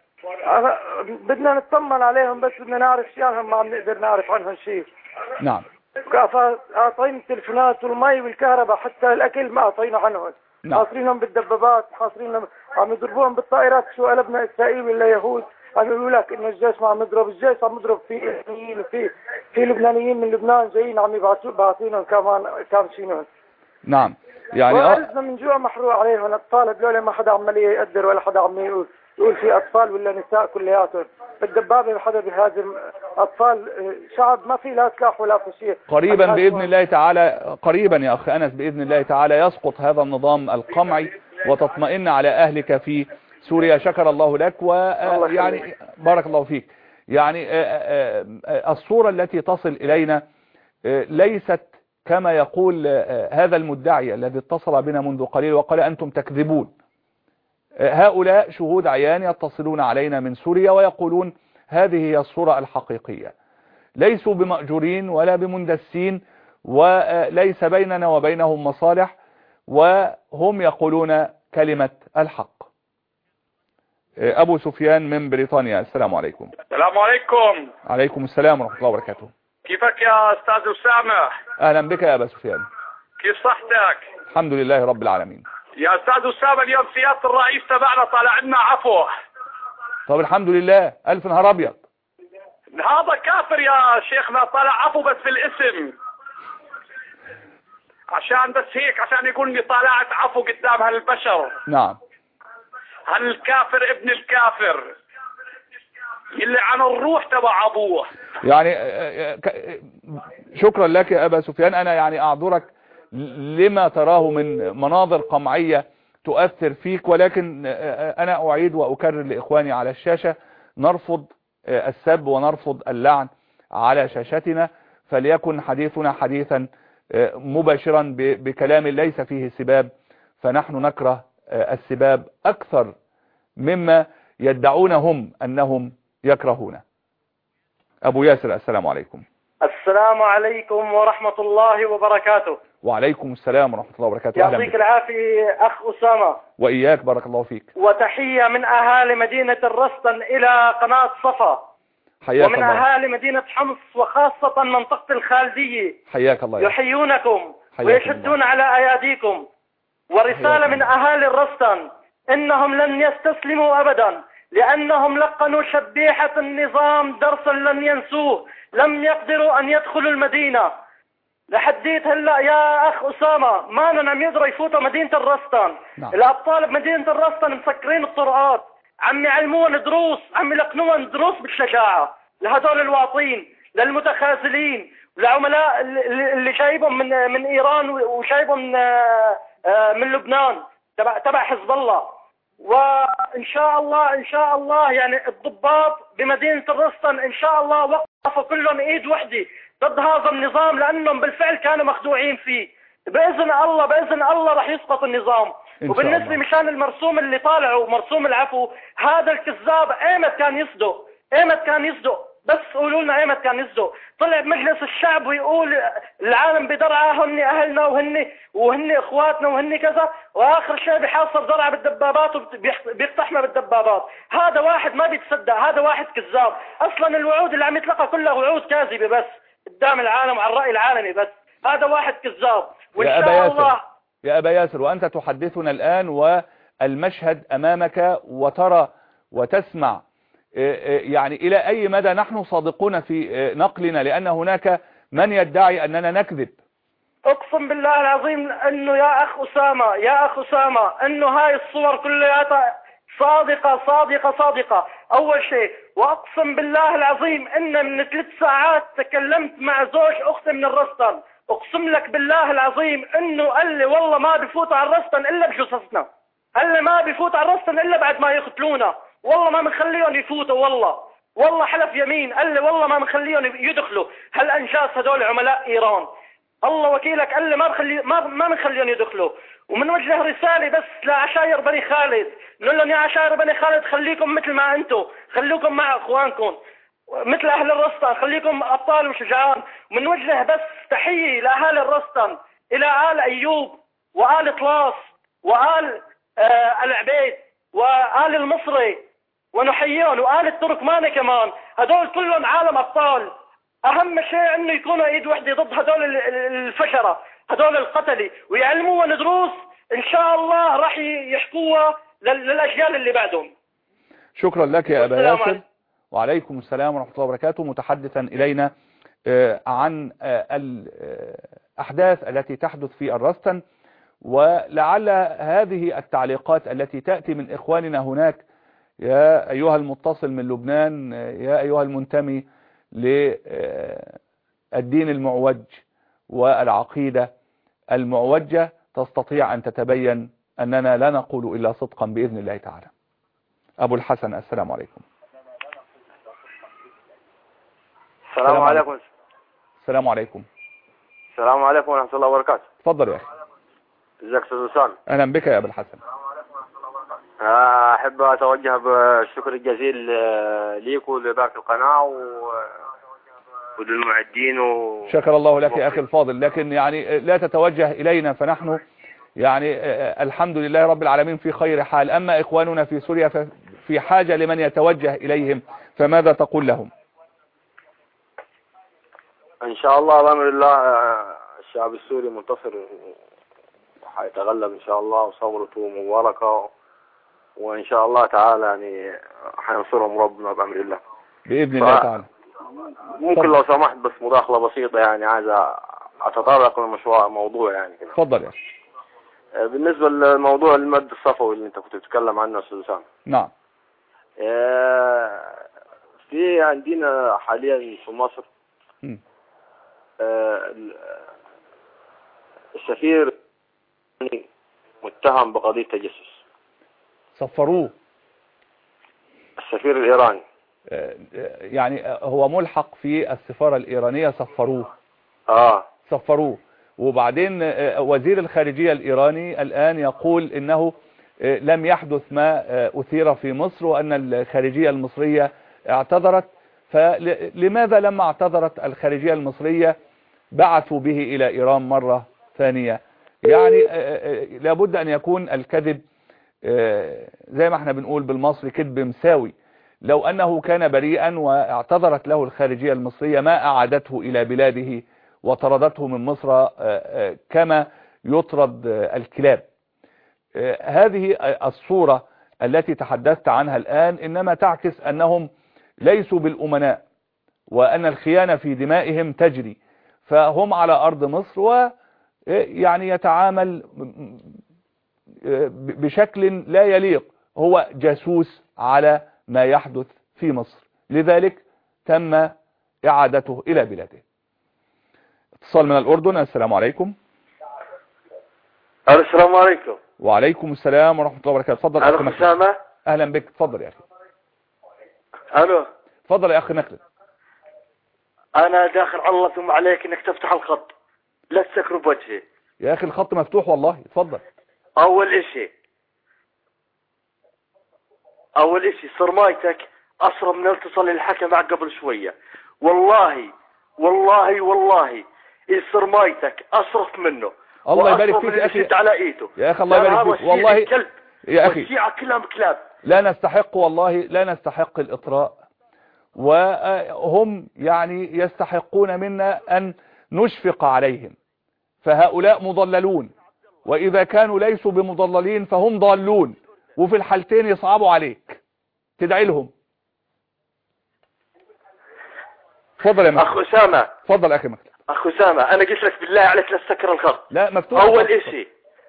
بدنا نطمن عليهم، بس بدنا نعرف شيء ما عم نقدر نعرف عنهم شيء. نعم. اعطينا التلفونات والمي والكهرباء، حتى الاكل ما اعطينا عنهم. نعم. حاصرينهم بالدبابات، حاصرينهم، عم يضربوهم بالطائرات. شو قلبنا اسرائيل ولا يهود؟ عم يقولوا لك انه الجيش ما عم يضرب، الجيش عم يضرب في ايرانيين وفي لبنانيين من لبنان جايين عم باعثينهم كمان كامشينهم. نعم. يعني وارزنا من جوا محروق عليهم الاطفال هذول، ما حدا عمال يقدر ولا حدا عم يقول في اطفال ولا نساء كلياتهم. بالدبابه حدا بهاجم اطفال شعب ما في لا سلاح ولا شيء. قريبا باذن الله تعالى، قريبا يا اخ انس باذن الله تعالى يسقط هذا النظام القمعي وتطمئن على اهلك في سوريا. شكر الله لك، ويعني بارك الله فيك. يعني الصورة التي تصل إلينا ليست كما يقول هذا المدعي الذي اتصل بنا منذ قليل وقال أنتم تكذبون. هؤلاء شهود عيان يتصلون علينا من سوريا ويقولون هذه هي الصورة الحقيقية. ليسوا بمأجورين ولا بمندسين، وليس بيننا وبينهم مصالح، وهم يقولون كلمة الحق. أبو سفيان من بريطانيا، السلام عليكم. السلام عليكم. عليكم السلام ورحمة الله وبركاته. كيفك يا أستاذ أسامة؟ أهلا بك يا أبا سفيان. كيف صحتك؟ الحمد لله رب العالمين. يا أستاذ أسامة، اليوم سيادة الرئيس تبعنا طالع لنا عفو. طب الحمد لله، ألف نهار أبيض. هذا كافر يا شيخنا، طالع عفو بس بالاسم، عشان بس هيك، عشان يقول اني طالعت عفو قدام هالبشر. نعم. هالكافر ابن الكافر اللي عن الروح تبع ابوه. يعني شكرا لك يا أبا سفيان. أنا يعني أعذرك لما تراه من مناظر قمعية تؤثر فيك، ولكن أنا أعيد وأكرر لإخواني على الشاشة: نرفض السب ونرفض اللعن على شاشتنا، فليكن حديثنا حديثا مباشرا بكلام ليس فيه سباب، فنحن نكره السباب أكثر مما يدعون هم أنهم يكرهون. أبو ياسر، السلام عليكم. السلام عليكم ورحمة الله وبركاته. وعليكم السلام ورحمة الله وبركاته. يعطيك العافية أخ أسامة. وإياك، بارك الله فيك. وتحية من أهالي مدينة الرستن إلى قناة صفا، حياك ومن الله. أهالي مدينة حمص وخاصة منطقة الخالدية، حياك الله. يحيونكم حياك ويشدون الله. على أياديكم. ورسالة من أهالي الرستن: إنهم لن يستسلموا أبدا، لأنهم لقنوا شبيحة النظام درسا لن ينسوه. لم يقدروا أن يدخلوا المدينة لحديت هلا يا أخ أسامة، ما عم يقدروا يفوتوا مدينة الرستن. نعم. الأبطال بمدينة الرستن مسكرين الطرقات، عم يعلمون دروس، عم يلقنون دروس بالشجاعة لهدول الواطين، للمتخاذلين، لعملاء اللي جايبهم من إيران وجايبهم من لبنان تبع حزب الله. وإن شاء الله إن شاء الله يعني الضباط بمدينة الرستن إن شاء الله وقفوا كلهم إيد وحدة ضد هذا النظام، لأنهم بالفعل كانوا مخدوعين فيه. بإذن الله بإذن الله رح يسقط النظام. وبالنسبة مشان المرسوم اللي طالع ومرسوم العفو، هذا الكذاب ايمت كان يصدق، ايمت كان يصدق، بس قولوا لنا ايمت كان يصدق. طلع بمجلس الشعب ويقول العالم بدرعه، هن اهلنا وهن اخواتنا وهن كذا، واخر شيء بحاصر درعه بالدبابات وبيقتحمها بالدبابات. هذا واحد ما بيتصدق، هذا واحد كذاب. اصلا الوعود اللي عم يطلقها كلها وعود كاذبه بس قدام العالم وعلى الراي العالمي بس. هذا واحد كذاب. وان شاء الله يا أبا ياسر، وأنت تحدثنا الآن والمشهد أمامك وترى وتسمع، يعني إلى أي مدى نحن صادقون في نقلنا، لأن هناك من يدعي أننا نكذب. اقسم بالله العظيم انه يا اخ اسامة انه هاي الصور كلها صادقة. اول شيء، واقسم بالله العظيم ان من 3 ساعات تكلمت مع زوج اختي من الرستن، اقسم لك بالله العظيم انه قال لي والله ما بفوتوا على الرستن الا بجثثنا، قال لي ما بفوتوا على الرستن الا بعد ما يقتلونا، والله ما بنخليهم يفوتوا، والله حلف يمين، قال لي والله ما بنخليهم يدخلوا هالانجاز هذول عملاء ايران، الله وكيلك، قال لي ما بنخليهم يدخلوا. ومنوجه رساله بس لعشاير بني خالد، نقول لهم يا عشاير بني خالد خليكم مثل ما انتم، خليكم مع اخوانكم مثل اهل الرستن، خليكم ابطال وشجعان. ومنوجه بس تحيه لاهالي الرستن، الى آل ايوب وآل طلاس وآل العبيد وآل المصري، ونحييهم وآل التركمانة كمان. هدول كلهم عالم أبطال. أهم شيء إنه يكونوا إيد وحدة ضد هدول الفشرة، هدول القتلة، ويعلموهم دروس إن شاء الله راح يحكوها للأجيال اللي بعدهم. شكرا لك يا أبا ياسر. وعليكم السلام ورحمة الله وبركاته. متحدثا إلينا عن الأحداث التي تحدث في الرستن، ولعل هذه التعليقات التي تأتي من إخواننا هناك، يا أيها المتصل من لبنان، يا أيها المنتمي للدين المعوج والعقيدة المعوجة، تستطيع أن تتبين أننا لا نقول إلا صدقا بإذن الله تعالى. أبو الحسن، السلام عليكم. السلام عليكم. السلام عليكم. السلام عليكم ورحمة الله وبركاته. تفضل يا أخي. ازيك استاذ وسام؟ أهلا بك يا أبو الحسن. أحب أتوجه بالشكر الجزيل ليك ولباقي القناة وللمعدين شكر الله لك يا أخي الفاضل، لكن يعني لا تتوجه إلينا، فنحن يعني الحمد لله رب العالمين في خير حال. أما إخواننا في سوريا في حاجة لمن يتوجه إليهم، فماذا تقول لهم؟ إن شاء الله بأمر الله الشعب السوري منتصر وحيتغلب إن شاء الله، وثورته مباركة، وإن شاء الله تعالى يعني حينصرهم ربنا بأمر الله بإذن الله تعالى. ممكن لو سمحت بس مداخلة بسيطة، يعني عايز أتطرق لموضوع يعني كده. تفضل يا أخي. بالنسبة لموضوع المد الصفوي اللي أنت كنت بتتكلم عنه أستاذ وسام. نعم. في عندنا حاليا في مصر السفير متهم بقضية تجسس. صفروه السفير الإيراني، يعني هو ملحق في السفارة الإيرانية، صفروه. صفروه. وبعدين وزير الخارجية الإيراني الآن يقول إنه لم يحدث ما أثير في مصر، وأن الخارجية المصرية اعتذرت. فلماذا لما اعتذرت الخارجية المصرية بعثوا به إلى إيران مرة ثانية؟ يعني لابد أن يكون الكذب زي ما احنا بنقول بالمصري كذب مساوي. لو أنه كان بريئا واعتذرت له الخارجية المصرية ما أعادته إلى بلاده وطردته من مصر كما يطرد الكلاب. هذه الصورة التي تحدثت عنها الآن إنما تعكس أنهم ليسوا بالأمناء، وأن الخيانة في دمائهم تجري، فهم على أرض مصر ويعني يتعامل بشكل لا يليق، هو جاسوس على ما يحدث في مصر، لذلك تم إعادته إلى بلاده. اتصال من الأردن. السلام عليكم. السلام عليكم. وعليكم السلام ورحمة الله وبركاته. تفضل أخي أسامة. أهلا بك. تفضل يا أخي. ألو. تفضل يا أخي مخلد. أنا داخل على الله ثم عليك إنك تفتح الخط، لا تسكر بوجهي يا أخي. الخط مفتوح والله. تفضل. أول إشي صرمايتك أسرى من الاتصال اللي حكى معك قبل شوية. والله صرمايتك أصرف منه. الله يبارك فيك يا أخي. على إيده يا أخي الله يبارك فيك والله يا أخي. والشيعة كلهم كلاب. لا نستحق والله، لا نستحق الإطراء، وهم يعني يستحقون منا أن نشفق عليهم، فهؤلاء مضللون، وإذا كانوا ليسوا بمضللين فهم ضالون، وفي الحالتين يصعبوا عليك، تدعي لهم. تفضل يا مكتب. أخ أسامة. تفضل يا أخي مكتب. أخ أسامة أنا قلت لك بالله عليك لا تسكر الخط. لا مفتوح. أول إشي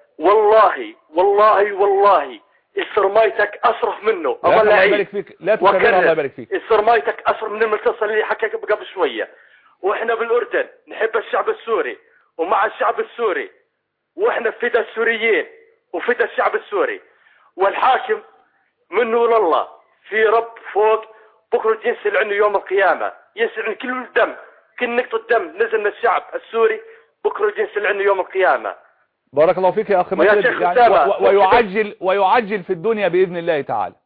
والله السرمايتك أصرف منه. الله يبارك فيك. لا تكررها. الله يبارك فيك. السرمايتك أصرف من المتصل اللي حكى قبل شوية. وإحنا بالأردن نحب الشعب السوري ومع الشعب السوري، وإحنا فدا السوريين وفدا الشعب السوري، والحاكم من نور الله في رب فوق بكرة ينسل عنه يوم القيامة، ينسل عنه كل الدم، كل نقطة دم نزل من الشعب السوري بكرة ينسل عنه يوم القيامة. بارك الله فيك يا أخي مخلد. يعني ويعجل في الدنيا بإذن الله تعالى.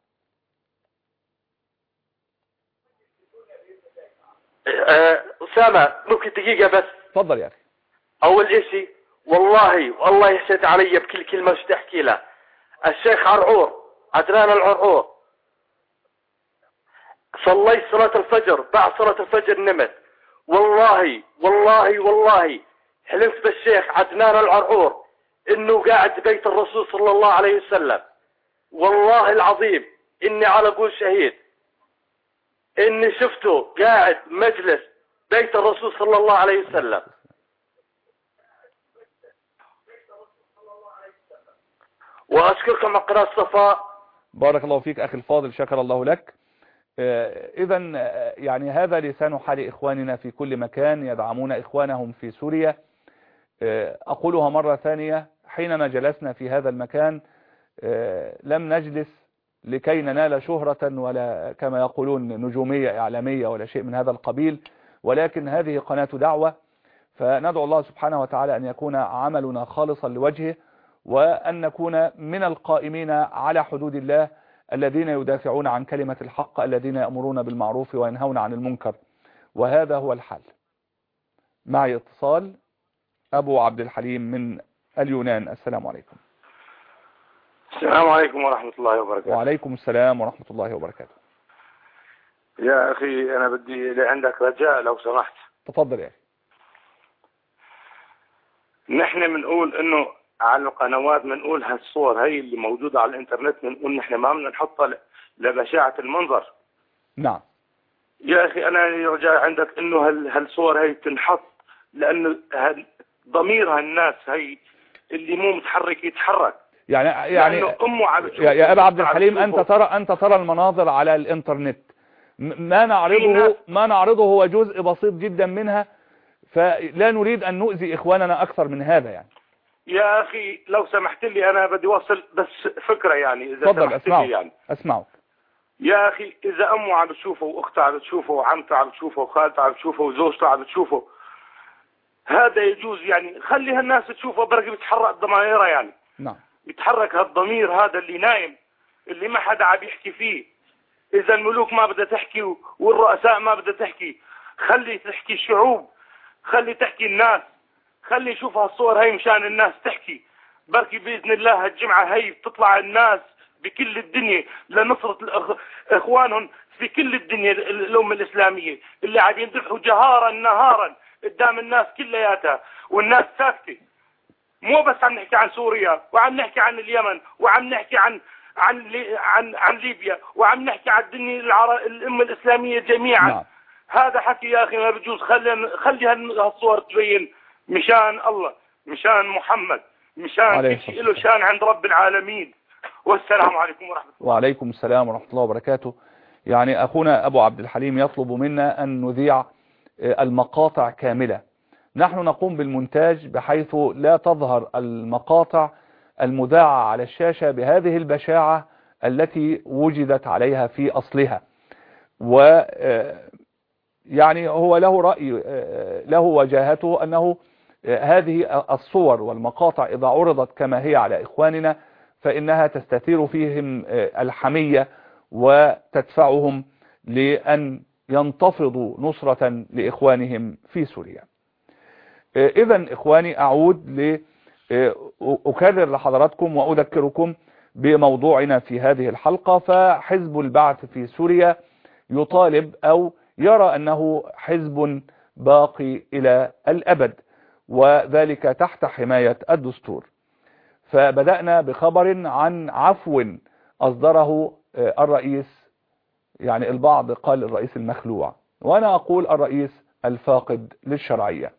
أسامة ممكن دقيقة بس. تفضل يا أخي. أول إشي والله يشهد علي بكل كلمة مش تحكي له. الشيخ عرعور عدنان العرعور صليت صلاة الفجر، بعد صلاة الفجر نمت. والله والله والله حلفت بالشيخ عدنان العرعور انه قاعد بيت الرسول صلى الله عليه وسلم. والله العظيم اني على قول شهيد اني شفته قاعد مجلس بيت الرسول صلى الله عليه وسلم. واشكركم على قناة صفاء. بارك الله فيك اخي الفاضل، شكر الله لك. اذا يعني هذا لسان حال اخواننا في كل مكان يدعمون اخوانهم في سوريا. اقولها مرة ثانية، حينما جلسنا في هذا المكان لم نجلس لكي ننال شهرة ولا كما يقولون نجومية إعلامية ولا شيء من هذا القبيل، ولكن هذه قناة دعوة، فندعو الله سبحانه وتعالى أن يكون عملنا خالصا لوجهه، وأن نكون من القائمين على حدود الله الذين يدافعون عن كلمة الحق، الذين يأمرون بالمعروف وينهون عن المنكر، وهذا هو الحال. معي اتصال، أبو عبد الحليم من اليونان. السلام عليكم. السلام عليكم ورحمة الله وبركاته. وعليكم السلام ورحمة الله وبركاته. يا أخي أنا بدي عندك رجاء لو سمحت. تفضل يا أخي. نحن بنقول إنه على القنوات بنقول هالصور هي اللي موجودة على الإنترنت بنقول نحن ما بدنا نحطها لبشاعة المنظر. نعم. يا أخي أنا رجاء عندك إنه هالصور هي تنحط، لأنه ضمير هالناس هي اللي مو متحرك يتحرك. يعني يا أبا عبد الحليم، أنت ترى المناظر على الإنترنت، ما نعرضه هو جزء بسيط جدا منها، فلا نريد أن نؤذي إخواننا أكثر من هذا. يعني يا أخي لو سمحت لي أنا بدي وصل بس فكرة، يعني إذا تفضل سمحت لي يعني. أسمعك. يا أخي إذا أمه عم تشوفه وأخته عم تشوفه وعمته عم تشوفه وخالته عم تشوفه وزوجته عم تشوفه، هذا يجوز يعني. خلي هالناس تشوفه بركي بتحرك ضمائرها يعني. نعم. يتحرك هالضمير هذا اللي نايم، اللي ما حدا عم يحكي فيه. إذا الملوك ما بدها تحكي والرؤساء ما بدها تحكي، خلي تحكي الشعوب، خلي تحكي الناس، خلي يشوف هالصور هي مشان الناس تحكي. بركي بإذن الله هالجمعة هي بتطلع الناس بكل الدنيا لنصرة إخوانهم في كل الدنيا، الأمة الإسلامية اللي عم ينذبحوا جهارا نهارا قدام الناس كلياتها والناس ساكتة. مو بس عم نحكي عن سوريا، وعم نحكي عن اليمن، وعم نحكي عن ليبيا، وعم نحكي عن الدنيا الأمة الإسلامية جميعا. نعم. هذا حكي يا أخي ما بجوز. خلي هالصور تبين مشان الله، مشان محمد، مشان كل شيء له شان عند رب العالمين. والسلام عليكم ورحمة الله. وعليكم السلام ورحمة الله وبركاته. يعني أخونا أبو عبد الحليم يطلب منا أن نذيع المقاطع كاملة. نحن نقوم بالمونتاج بحيث لا تظهر المقاطع المذاعة على الشاشة بهذه البشاعة التي وجدت عليها في أصلها. و يعني هو له رأي، له وجاهته، أنه هذه الصور والمقاطع إذا عرضت كما هي على إخواننا فإنها تستثير فيهم الحمية وتدفعهم لأن ينتفضوا نصرة لإخوانهم في سوريا. إذن إخواني أعود أكرر لحضراتكم وأذكركم بموضوعنا في هذه الحلقة. فحزب البعث في سوريا يطالب أو يرى أنه حزب باقي إلى الأبد، وذلك تحت حماية الدستور. فبدأنا بخبر عن عفو أصدره الرئيس، يعني البعض قال الرئيس المخلوع، وأنا أقول الرئيس الفاقد للشرعية.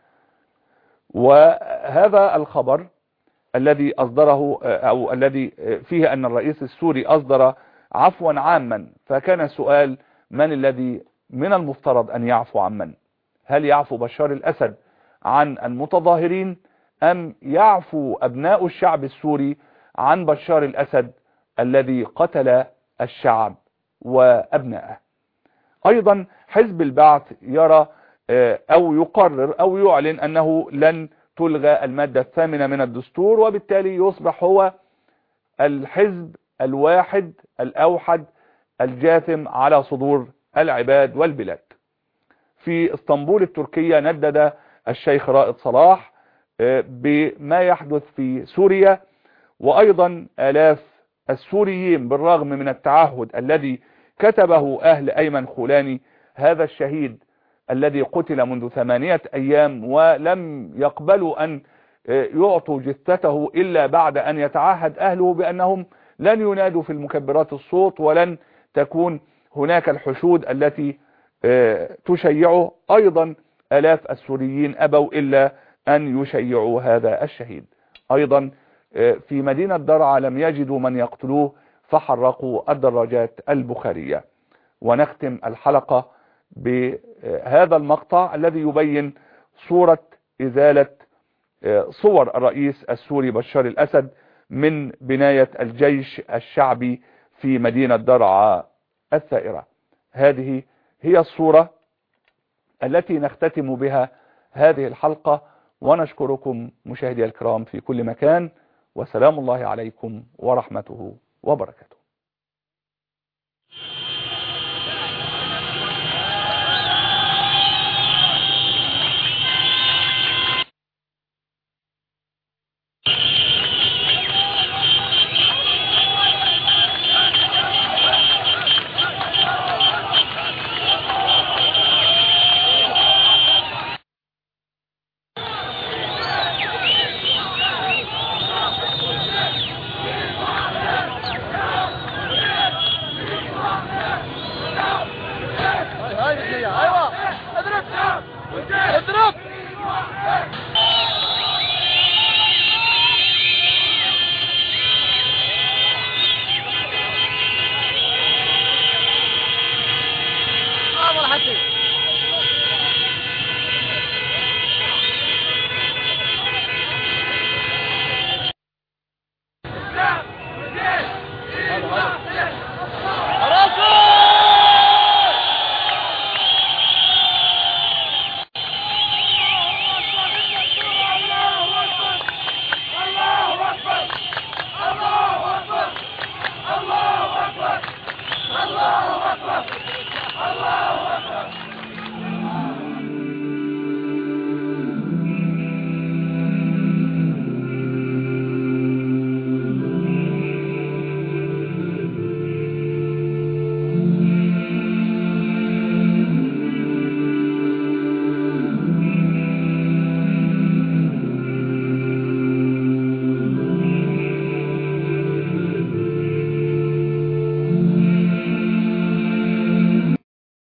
وهذا الخبر الذي أصدره أو الذي فيه أن الرئيس السوري أصدر عفوا عاما، فكان السؤال: من الذي من المفترض أن يعفو عن من؟ هل يعفو بشار الأسد عن المتظاهرين، أم يعفو أبناء الشعب السوري عن بشار الأسد الذي قتل الشعب وأبنائه؟ أيضا حزب البعث يرى أو يقرر أو يعلن أنه لن تلغى المادة 8 من الدستور، وبالتالي يصبح هو الحزب الواحد الأوحد الجاثم على صدور العباد والبلاد. في اسطنبول التركية ندد الشيخ رائد صلاح بما يحدث في سوريا، وأيضا آلاف السوريين بالرغم من التعهد الذي كتبه أهل أيمن خولاني، هذا الشهيد الذي قتل منذ 8 أيام ولم يقبلوا أن يعطوا جثته إلا بعد أن يتعهد أهله بأنهم لن ينادوا في المكبرات الصوت ولن تكون هناك الحشود التي تشيعه. أيضا آلاف السوريين أبوا إلا أن يشيعوا هذا الشهيد. أيضا في مدينة درعا لم يجدوا من يقتلوه فحرقوا الدراجات البخارية. ونختم الحلقة بهذا المقطع الذي يبين صورة إزالة صور الرئيس السوري بشار الأسد من بناية الجيش الشعبي في مدينة درعا الثائرة. هذه هي الصورة التي نختتم بها هذه الحلقة، ونشكركم مشاهدي الكرام في كل مكان، وسلام الله عليكم ورحمته وبركاته.